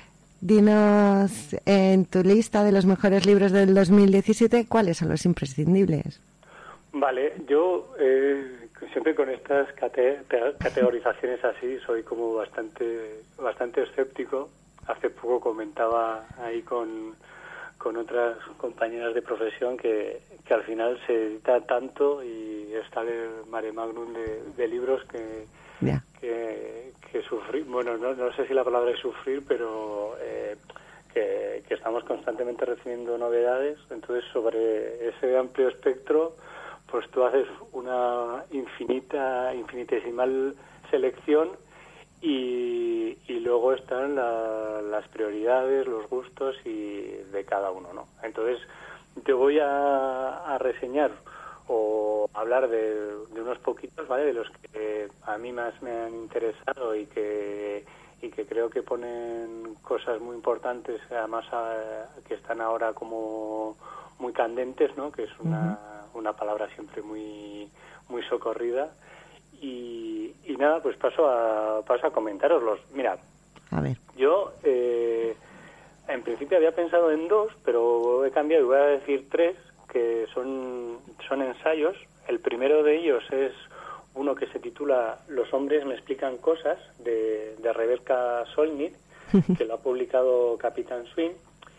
dinos en tu lista de los mejores libros del dos mil diecisiete, ¿cuáles son los imprescindibles? Vale, yo eh, siempre con estas cate- categorizaciones así soy como bastante bastante escéptico. Hace poco comentaba ahí con, con otras compañeras de profesión que, que al final se edita tanto y está el mare magnum de, de libros que, Ya. que, que sufrir, bueno, no, no sé si la palabra es sufrir, pero eh, que, que estamos constantemente recibiendo novedades. Entonces, sobre ese amplio espectro, pues tú haces una infinita, infinitesimal selección y, y luego están la, las prioridades, los gustos y de cada uno, ¿no? Entonces, te voy a, a reseñar o hablar de, de unos poquitos, ¿vale? De los que a mí más me han interesado y que y que creo que ponen cosas muy importantes, además a, que están ahora como muy candentes, ¿no? Que es una, uh-huh. una palabra siempre muy muy socorrida. Y, y nada, pues paso a paso a comentároslos. Mira, a ver. Yo eh, en principio había pensado en dos, pero he cambiado y voy a decir tres, que son son ensayos. El primero de ellos es uno que se titula Los hombres me explican cosas, de, de Rebecca Solnit, que lo ha publicado Capitán Swing,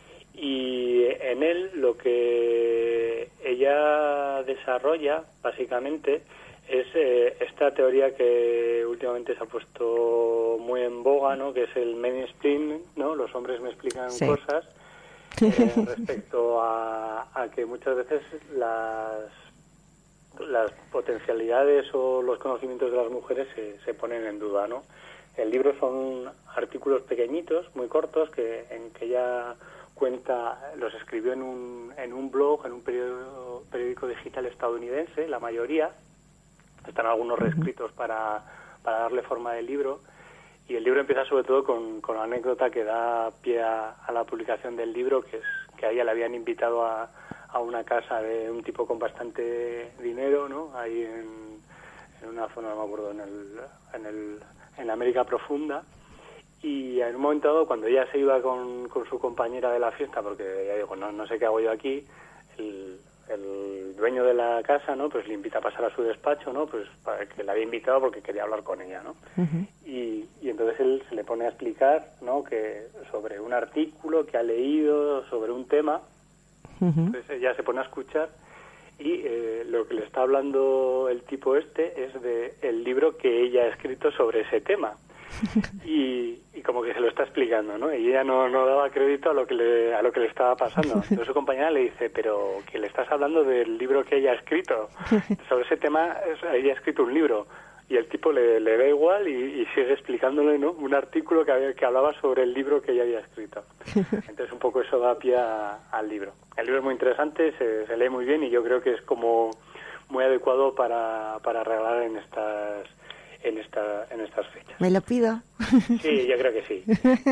y en él lo que ella desarrolla básicamente es eh, esta teoría que últimamente se ha puesto muy en boga, ¿no? Que es el mansplaining, ¿no? Los hombres me explican sí. cosas eh, respecto a, a que muchas veces las las potencialidades o los conocimientos de las mujeres se, se ponen en duda, ¿no? El libro son artículos pequeñitos, muy cortos, que en que ella cuenta, los escribió en un en un blog, en un periódico, periódico digital estadounidense, la mayoría. Están algunos reescritos para, para darle forma del libro, y el libro empieza sobre todo con, con la anécdota que da pie a, a la publicación del libro, que es que a ella le habían invitado a, a una casa de un tipo con bastante dinero, ¿no? Ahí en, en una zona, no me acuerdo, en el, en el en la América profunda, y en un momento dado, cuando ella se iba con, con su compañera de la fiesta, porque ella dijo, no, no sé qué hago yo aquí, el el dueño de la casa, ¿no? Pues le invita a pasar a su despacho, ¿no? Pues para que la había invitado porque quería hablar con ella, ¿no? Uh-huh. Y, y entonces él se le pone a explicar, ¿no? Que sobre un artículo que ha leído sobre un tema, uh-huh. Entonces ella se pone a escuchar y eh, lo que le está hablando el tipo este es de el libro que ella ha escrito sobre ese tema. Y, y como que se lo está explicando, ¿no? Y ella no, no daba crédito a lo que le, a lo que le estaba pasando. Entonces su compañera le dice, pero que le estás hablando del libro que ella ha escrito. Sobre ese tema, ella ha escrito un libro. Y el tipo le, le da igual y, y sigue explicándole, ¿no? Un artículo que, había, que hablaba sobre el libro que ella había escrito. Entonces un poco eso da pie a, al libro. El libro es muy interesante, se, se lee muy bien y yo creo que es como muy adecuado para, para regalar en estas... en esta en estas fechas. ¿Me lo pido? Sí, yo creo que sí.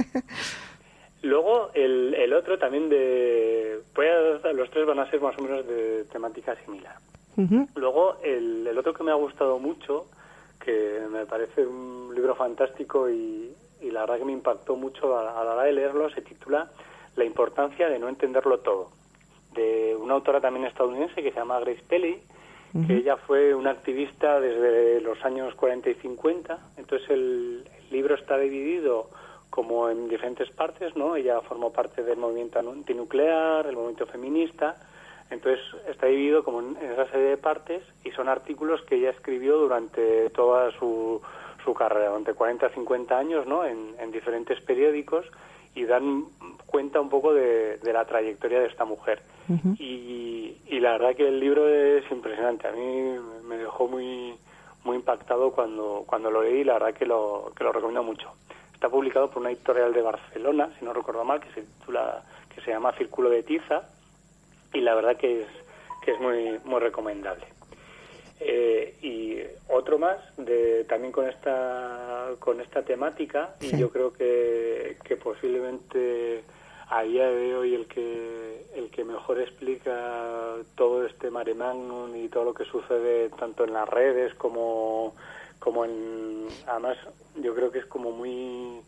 Luego, el, el otro también de... Voy a, los tres van a ser más o menos de temática similar. Uh-huh. Luego, el, el otro que me ha gustado mucho, que me parece un libro fantástico y, y la verdad que me impactó mucho a, a la hora de leerlo, se titula La importancia de no entenderlo todo, de una autora también estadounidense que se llama Grace Peley, uh-huh. que ella fue una activista desde los años cuarenta y cincuenta. Entonces el, el libro está dividido como en diferentes partes, ¿no? Ella formó parte del movimiento antinuclear, el movimiento feminista. Entonces está dividido como en esa serie de partes y son artículos que ella escribió durante toda su, su carrera, durante cuarenta a cincuenta años, ¿no? En, en diferentes periódicos, y dan cuenta un poco de, de la trayectoria de esta mujer. Uh-huh. Y, y la verdad que el libro es impresionante. A mí me dejó muy muy impactado cuando cuando lo leí, la verdad que lo que lo recomiendo mucho. Está publicado por una editorial de Barcelona, si no recuerdo mal, que se titula, que se llama Círculo de Tiza, y la verdad que es que es muy muy recomendable. Eh, y otro más de también con esta con esta temática, sí. Y yo creo que, que posiblemente a día de hoy el que el que mejor explica todo este mare magnum y todo lo que sucede tanto en las redes como como en, además yo creo que es como muy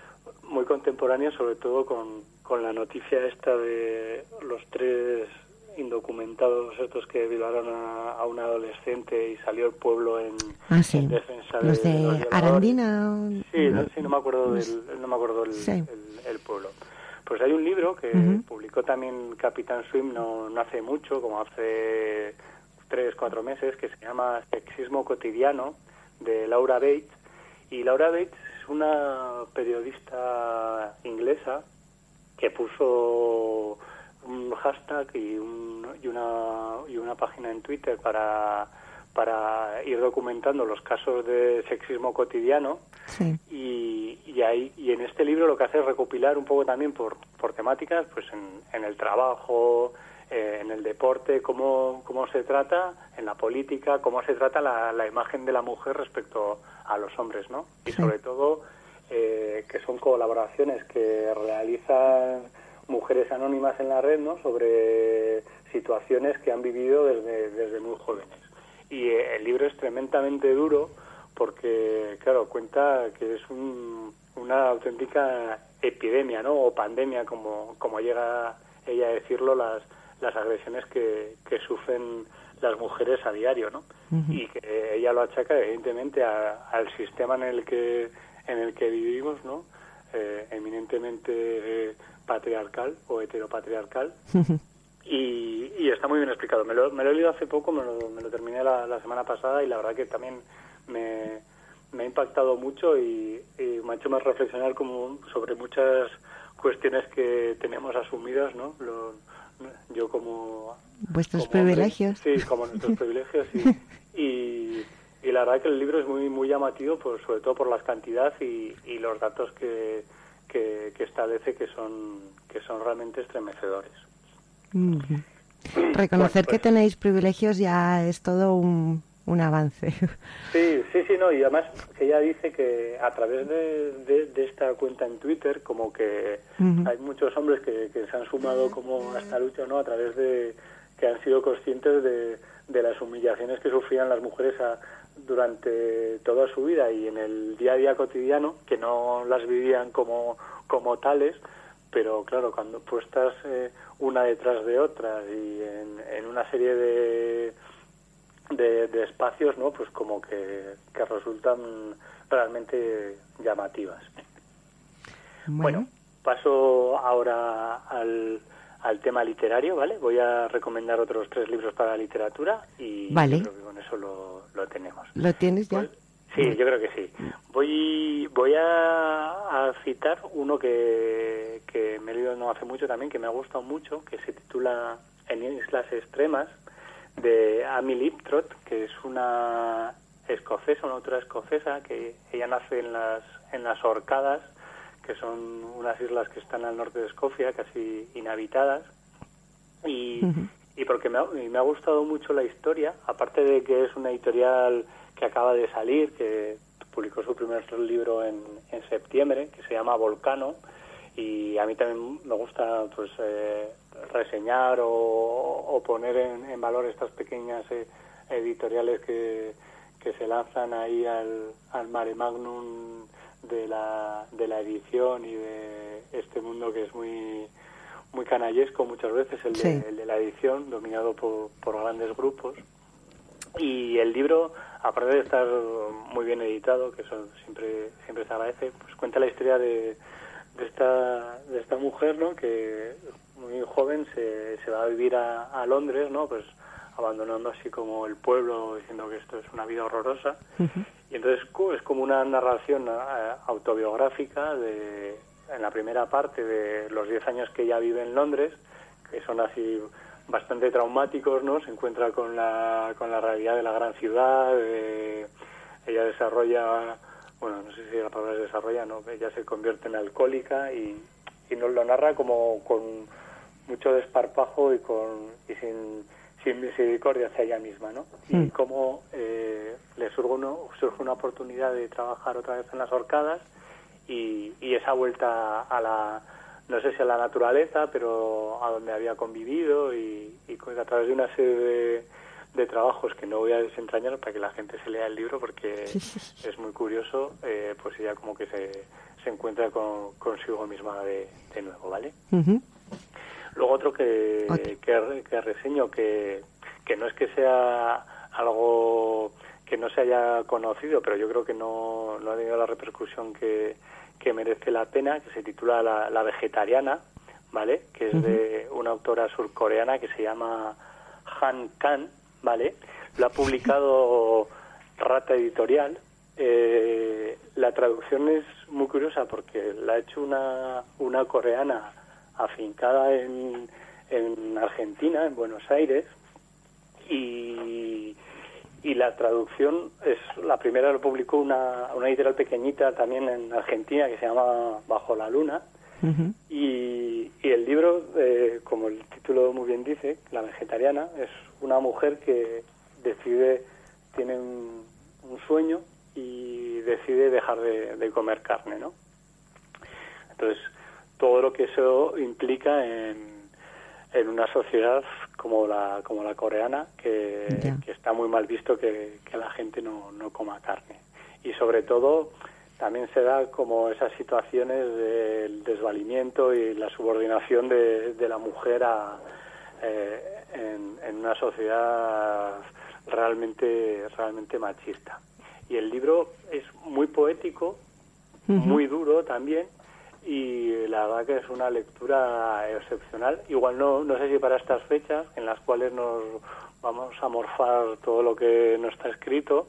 muy contemporánea, sobre todo con, con la noticia esta de los tres indocumentados estos que violaron a, a una adolescente y salió el pueblo en, ah, sí. en defensa los de, de, de los violadores. Arandina. Sí, no, sí, no me acuerdo del, no me acuerdo el, sí. el, el pueblo. Pues hay un libro que uh-huh. publicó también Capitán Swim no, no hace mucho, como hace tres, cuatro meses, que se llama Sexismo Cotidiano, de Laura Bates. Y Laura Bates es una periodista inglesa que puso un hashtag y, un, y, una, y una página en Twitter para, para ir documentando los casos de sexismo cotidiano. Sí. Y, y ahí y en este libro lo que hace es recopilar un poco también por, por temáticas, pues en, en el trabajo, eh, en el deporte, cómo, cómo se trata, en la política, cómo se trata la, la imagen de la mujer respecto a los hombres, ¿no? Y sí. sobre todo eh, que son colaboraciones que realizan mujeres anónimas en la red, ¿no? Sobre situaciones que han vivido desde, desde muy jóvenes. Y eh, el libro es tremendamente duro porque, claro, cuenta que es un, una auténtica epidemia, ¿no? O pandemia, como, como llega ella a decirlo, las, las agresiones que, que sufren las mujeres a diario, ¿no? Uh-huh. Y que ella lo achaca, evidentemente, a, al sistema en el que en el que vivimos, ¿no? Eh, eminentemente eh, patriarcal o heteropatriarcal. Uh-huh. Y, y está muy bien explicado. Me lo, me lo he leído hace poco, me lo, me lo terminé la, la semana pasada y la verdad que también me, me ha impactado mucho y, y me ha hecho más reflexionar como sobre muchas cuestiones que tenemos asumidas, ¿no? Lo, yo como... Vuestros como privilegios. Hombre, sí, como nuestros privilegios, sí. Y, y la verdad que el libro es muy muy llamativo, pues, sobre todo por la cantidad y, y los datos que, que, que establece que son, que son realmente estremecedores. Mm-hmm. Reconocer bueno, pues, que tenéis privilegios ya es todo un, un avance. Sí, sí, sí, no, y además que ella dice que a través de, de, de esta cuenta en Twitter, como que uh-huh. hay muchos hombres que, que se han sumado como a esta lucha, ¿no? A través de que han sido conscientes de, de las humillaciones que sufrían las mujeres a, durante toda su vida y en el día a día cotidiano, que no las vivían como, como tales, pero claro, cuando puestas eh, una detrás de otra y en, en una serie de, de, de espacios, ¿no? Pues como que, que resultan realmente llamativas. Bueno, bueno paso ahora al, al tema literario, ¿vale? Voy a recomendar otros tres libros para la literatura y vale. Yo creo que con eso lo, lo tenemos. ¿Lo tienes ya? Pues, sí, yo creo que sí. Voy voy a, a citar uno que, que me he leído no hace mucho también, que me ha gustado mucho, que se titula En Islas Extremas, de Amy Liptrot, que es una escocesa, una autora escocesa, que ella nace en las en las Orcadas, que son unas islas que están al norte de Escocia, casi inhabitadas, y, uh-huh. y porque me ha, me ha gustado mucho la historia, aparte de que es una editorial que acaba de salir, que publicó su primer libro en, en septiembre, que se llama Volcano, y a mí también me gusta pues eh, reseñar o, o poner en, en valor estas pequeñas eh, editoriales que, que se lanzan ahí al, al mare magnum de la, de la edición y de este mundo que es muy muy canallesco muchas veces, el, sí. de, el de la edición, dominado por, por grandes grupos. Y el libro, aparte de estar muy bien editado, que eso siempre siempre se agradece, pues cuenta la historia de, de esta de esta mujer, ¿no? Que muy joven se, se va a vivir a, a Londres, ¿no? Pues abandonando así como el pueblo, diciendo que esto es una vida horrorosa. Uh-huh. Y entonces es como una narración autobiográfica de, en la primera parte, de los diez años que ella vive en Londres, que son así bastante traumáticos, ¿no? Se encuentra con la con la realidad de la gran ciudad, eh, ella desarrolla, bueno, no sé si la palabra es desarrolla, ¿no? Ella se convierte en alcohólica y, y nos lo narra como con mucho desparpajo y con y sin sin misericordia hacia ella misma, ¿no? Mm. Y cómo eh, le surge, uno, surge una oportunidad de trabajar otra vez en las Orcadas y, y esa vuelta a la no sé si a la naturaleza, pero a donde había convivido y, y a través de una serie de, de trabajos que no voy a desentrañar para que la gente se lea el libro porque es muy curioso, eh, pues ella como que se, se encuentra con, consigo misma de, de nuevo, ¿vale? Uh-huh. Luego otro que, que, que reseño, que, que no es que sea algo que no se haya conocido, pero yo creo que no, no ha tenido la repercusión que, que merece la pena, que se titula La, la vegetariana, ¿vale? Que es uh-huh. de una autora surcoreana que se llama Han Kang, ¿vale? Lo ha publicado Rata Editorial. Eh, la traducción es muy curiosa porque la ha hecho una, una coreana afincada en, en Argentina, en Buenos Aires, y, y la traducción es la primera lo publicó una, una editorial pequeñita también en Argentina que se llama Bajo la Luna. Uh-huh. y, y el libro, eh, como el título muy bien dice, La vegetariana, es una mujer que decide, tiene un, un sueño y decide dejar de, de comer carne, ¿no? Entonces, todo lo que eso implica en, en una sociedad como la como la coreana, que, yeah. que está muy mal visto que, que la gente no, no coma carne. Y sobre todo, también se da como esas situaciones del desvalimiento y la subordinación de, de la mujer a, eh, en, en una sociedad realmente, realmente machista. Y el libro es muy poético, uh-huh. muy duro también, y la verdad que es una lectura excepcional. Igual no no sé si para estas fechas en las cuales nos vamos a morfar todo lo que no está escrito,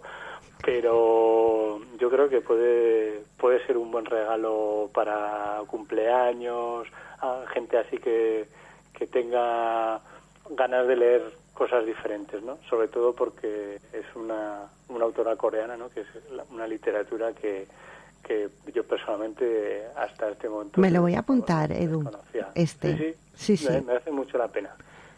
pero yo creo que puede puede ser un buen regalo para cumpleaños, a gente así que que tenga ganas de leer cosas diferentes, ¿no? Sobre todo porque es una una autora coreana, ¿no? Que es una literatura que que yo personalmente hasta este momento... Me lo voy a apuntar, Edu, este. Sí, sí, sí, sí. Me, me hace mucho la pena.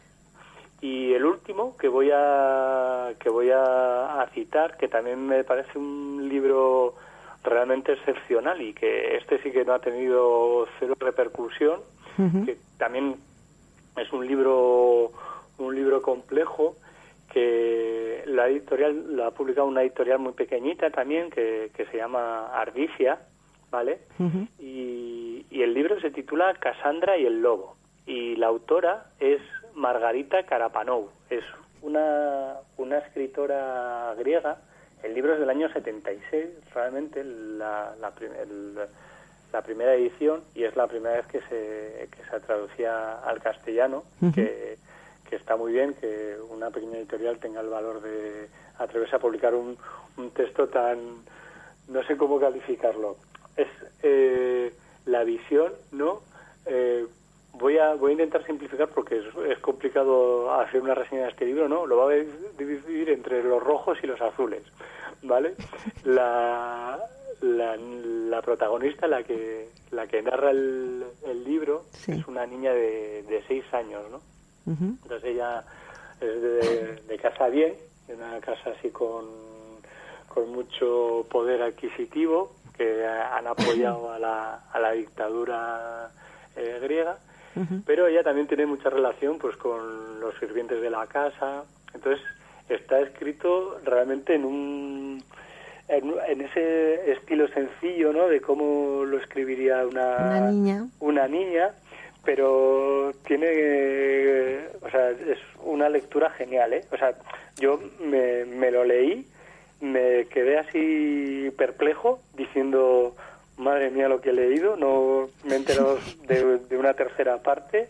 Y el último que voy a que voy a, a citar, que también me parece un libro realmente excepcional y que este sí que no ha tenido cero repercusión, uh-huh. que también es un libro un libro complejo, que la editorial la ha publicado una editorial muy pequeñita también que, que se llama Ardicia, ¿vale? Uh-huh. Y, y el libro se titula Cassandra y el lobo, y la autora es Margarita Karapanou, es una una escritora griega. El libro es del año setenta y seis, realmente la la, prim- el, la primera edición, y es la primera vez que se que se traducía al castellano, uh-huh. que que está muy bien que una pequeña editorial tenga el valor de atreverse a publicar un, un texto tan, no sé cómo calificarlo, es eh, la visión, ¿no? Eh, voy a voy a intentar simplificar porque es, es complicado hacer una reseña de este libro, ¿no? Lo va a dividir entre los rojos y los azules, ¿vale? La la, la protagonista, la que la que narra el, el libro, sí. es una niña de, de seis años, ¿no? Uh-huh. Entonces ella es de, de casa bien, de una casa así con, con mucho poder adquisitivo, que han apoyado a la, a la dictadura eh, griega, uh-huh. pero ella también tiene mucha relación pues con los sirvientes de la casa. Entonces está escrito realmente en un en, en ese estilo sencillo, ¿no? De cómo lo escribiría una, una niña, una niña pero tiene, eh, o sea, es una lectura genial, ¿eh? O sea, yo me, me lo leí, me quedé así perplejo, diciendo, madre mía lo que he leído, no me he enterado de, de una tercera parte,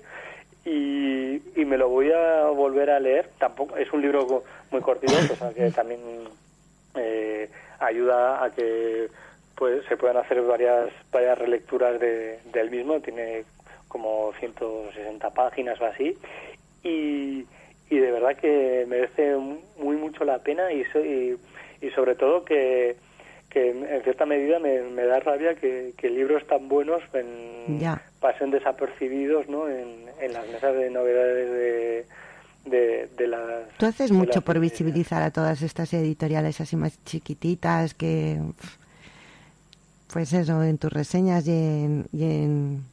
y, y me lo voy a volver a leer. Tampoco es un libro muy cortito, o sea, que también eh, ayuda a que pues se puedan hacer varias varias relecturas de, del mismo. Tiene como ciento sesenta páginas o así, y, y de verdad que merece muy mucho la pena, y, so, y, y sobre todo que, que en cierta medida me, me da rabia que, que libros tan buenos en, pasen desapercibidos, ¿no? en, en las mesas de novedades de, de, de las... Tú haces mucho por visibilizar a todas estas editoriales así más chiquititas que, pues eso, en tus reseñas y en... Y en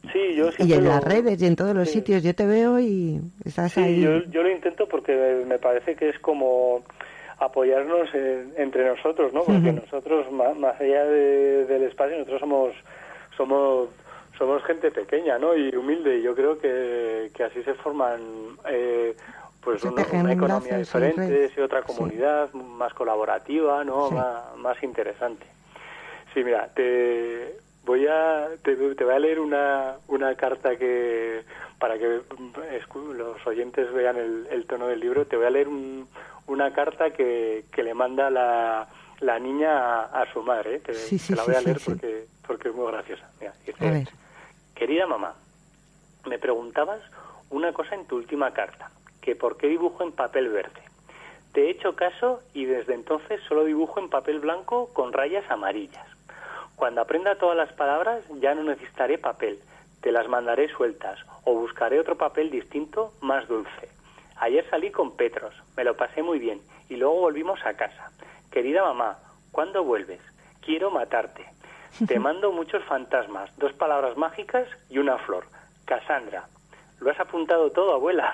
Sí, yo Y siempre en lo- las redes y en todos los sí. sitios. Yo te veo y estás Sí, ahí. yo, yo lo intento porque me parece que es como apoyarnos en- entre nosotros, ¿no? Porque Ujú. nosotros, más, más allá de- del espacio, nosotros somos somos somos gente pequeña, ¿no? Y humilde. Y yo creo que, que así se forman eh, pues Se una, tejen una economía lazos y diferente, redes. y otra Sí. comunidad más colaborativa, ¿no? Sí. Más, más interesante. Sí, mira, te voy a te, te voy a leer una, una carta que para que mm, escu- los oyentes vean el, el tono del libro. Te voy a leer un- una carta que, que le manda la, la niña a, a su madre. ¿eh? Te, Sí, sí, te la sí, voy a sí, leer sí. porque porque es muy graciosa. Mira, dice, A ver. querida mamá, me preguntabas una cosa en tu última carta, que por qué dibujo en papel verde. Te he hecho caso y desde entonces solo dibujo en papel blanco con rayas amarillas. Cuando aprenda todas las palabras ya no necesitaré papel, te las mandaré sueltas o buscaré otro papel distinto más dulce. Ayer salí con Petros, me lo pasé muy bien y luego volvimos a casa. Querida mamá, ¿cuándo vuelves? Quiero matarte. Te mando muchos fantasmas, dos palabras mágicas y una flor. Cassandra. ¿Lo has apuntado todo, abuela?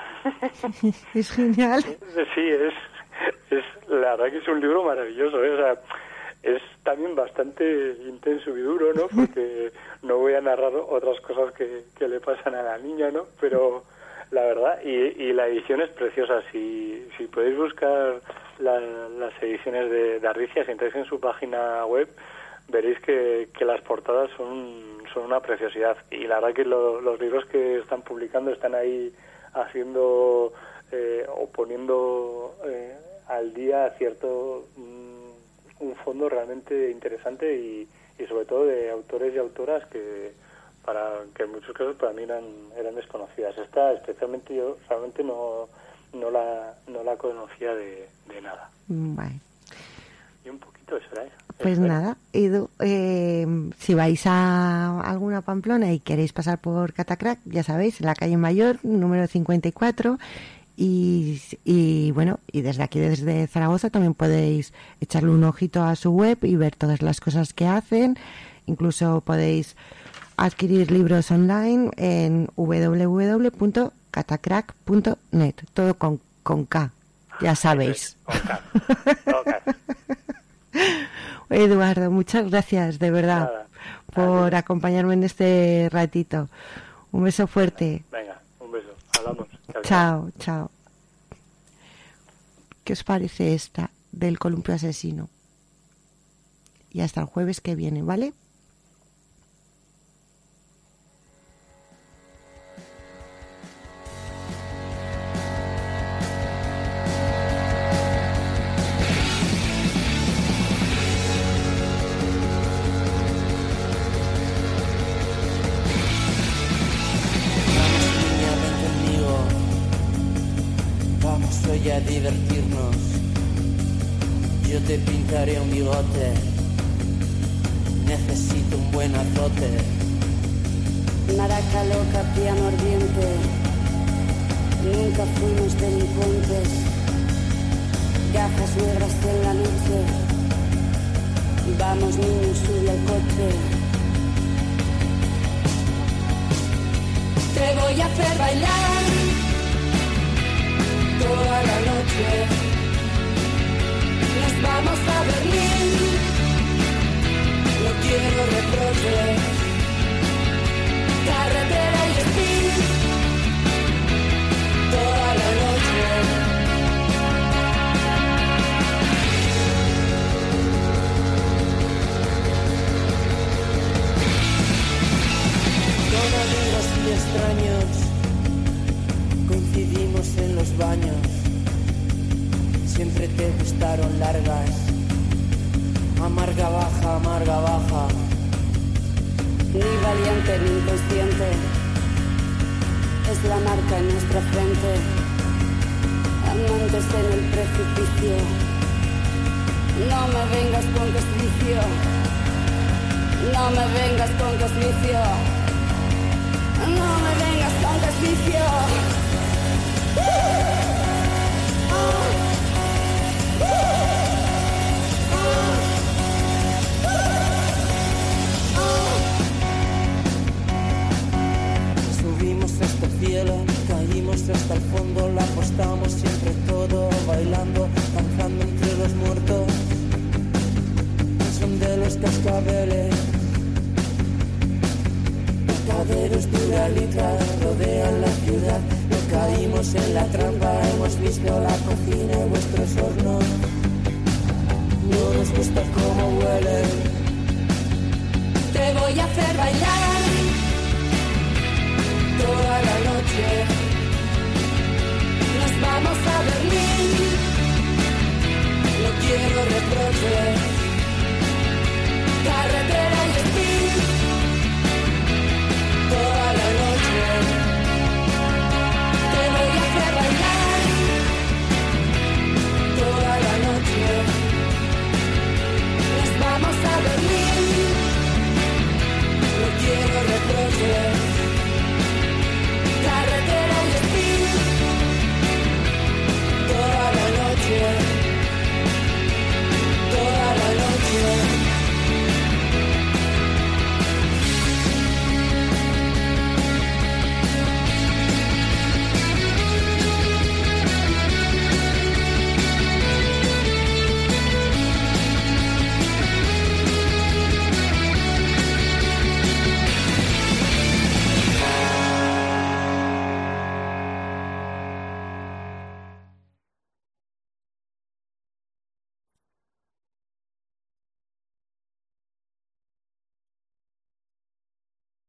Es genial. Sí, es, es la verdad que es un libro maravilloso, ¿eh? O sea, es también bastante intenso y duro, ¿no? Porque no voy a narrar otras cosas que, que le pasan a la niña, ¿no? Pero la verdad, y, y la edición es preciosa. Si, si podéis buscar la- las ediciones de, de Arricia, si entráis en su página web, veréis que, que las portadas son, son una preciosidad. Y la verdad que lo- los libros que están publicando están ahí haciendo eh, o poniendo eh, al día cierto mm, un fondo realmente interesante y, y sobre todo de autores y autoras que para que en muchos casos para mí eran, eran desconocidas. Esta especialmente yo realmente no, no la no la conocía de, de nada. Vale. Y un poquito eso era eso. Pues Eso era. nada, Edu, eh, si vais a alguna Pamplona y queréis pasar por Catacrac, ya sabéis, en la calle Mayor, número cincuenta y cuatro, y, y bueno, y desde aquí, desde Zaragoza, también podéis echarle un ojito a su web y ver todas las cosas que hacen. Incluso podéis adquirir libros online en doble u doble u doble u punto catacrac punto net, todo con, con K, ya sabéis. Con K. Con K. Eduardo, muchas gracias de verdad Nada. por Adiós. acompañarme en este ratito. Un beso fuerte. Venga, un beso. Hablamos. Chao, chao. Chao, chao. ¿Qué os parece esta del columpio asesino? Y hasta el jueves que viene, ¿vale? Vamos niña, ven conmigo, vamos hoy a divertirnos. Yo te pintaré un bigote, necesito un buen azote. Maraca loca, piano ardiente, nunca fuimos delincuentes. Gafas negras en la noche, vamos niños, sube al coche. Te voy a hacer bailar toda la noche. Nos vamos a Berlín, no quiero reproches. Carretera y speed toda la noche. Con amigos y extraños coincidimos en los baños. Siempre te gustaron largas, amarga baja, amarga baja. Ni valiente ni inconsciente, es la marca en nuestra frente. Amantes en el precipicio, no me vengas con que es vicio. No me vengas con que es vicio. No me vengas con que es vicio. los cascabeles. Pescaderos duralitas rodean la ciudad. No caímos en la trampa, hemos visto la cocina y vuestros hornos. No nos gusta cómo huelen. Te voy a hacer bailar toda la noche. Nos vamos a Berlín. No quiero reproches.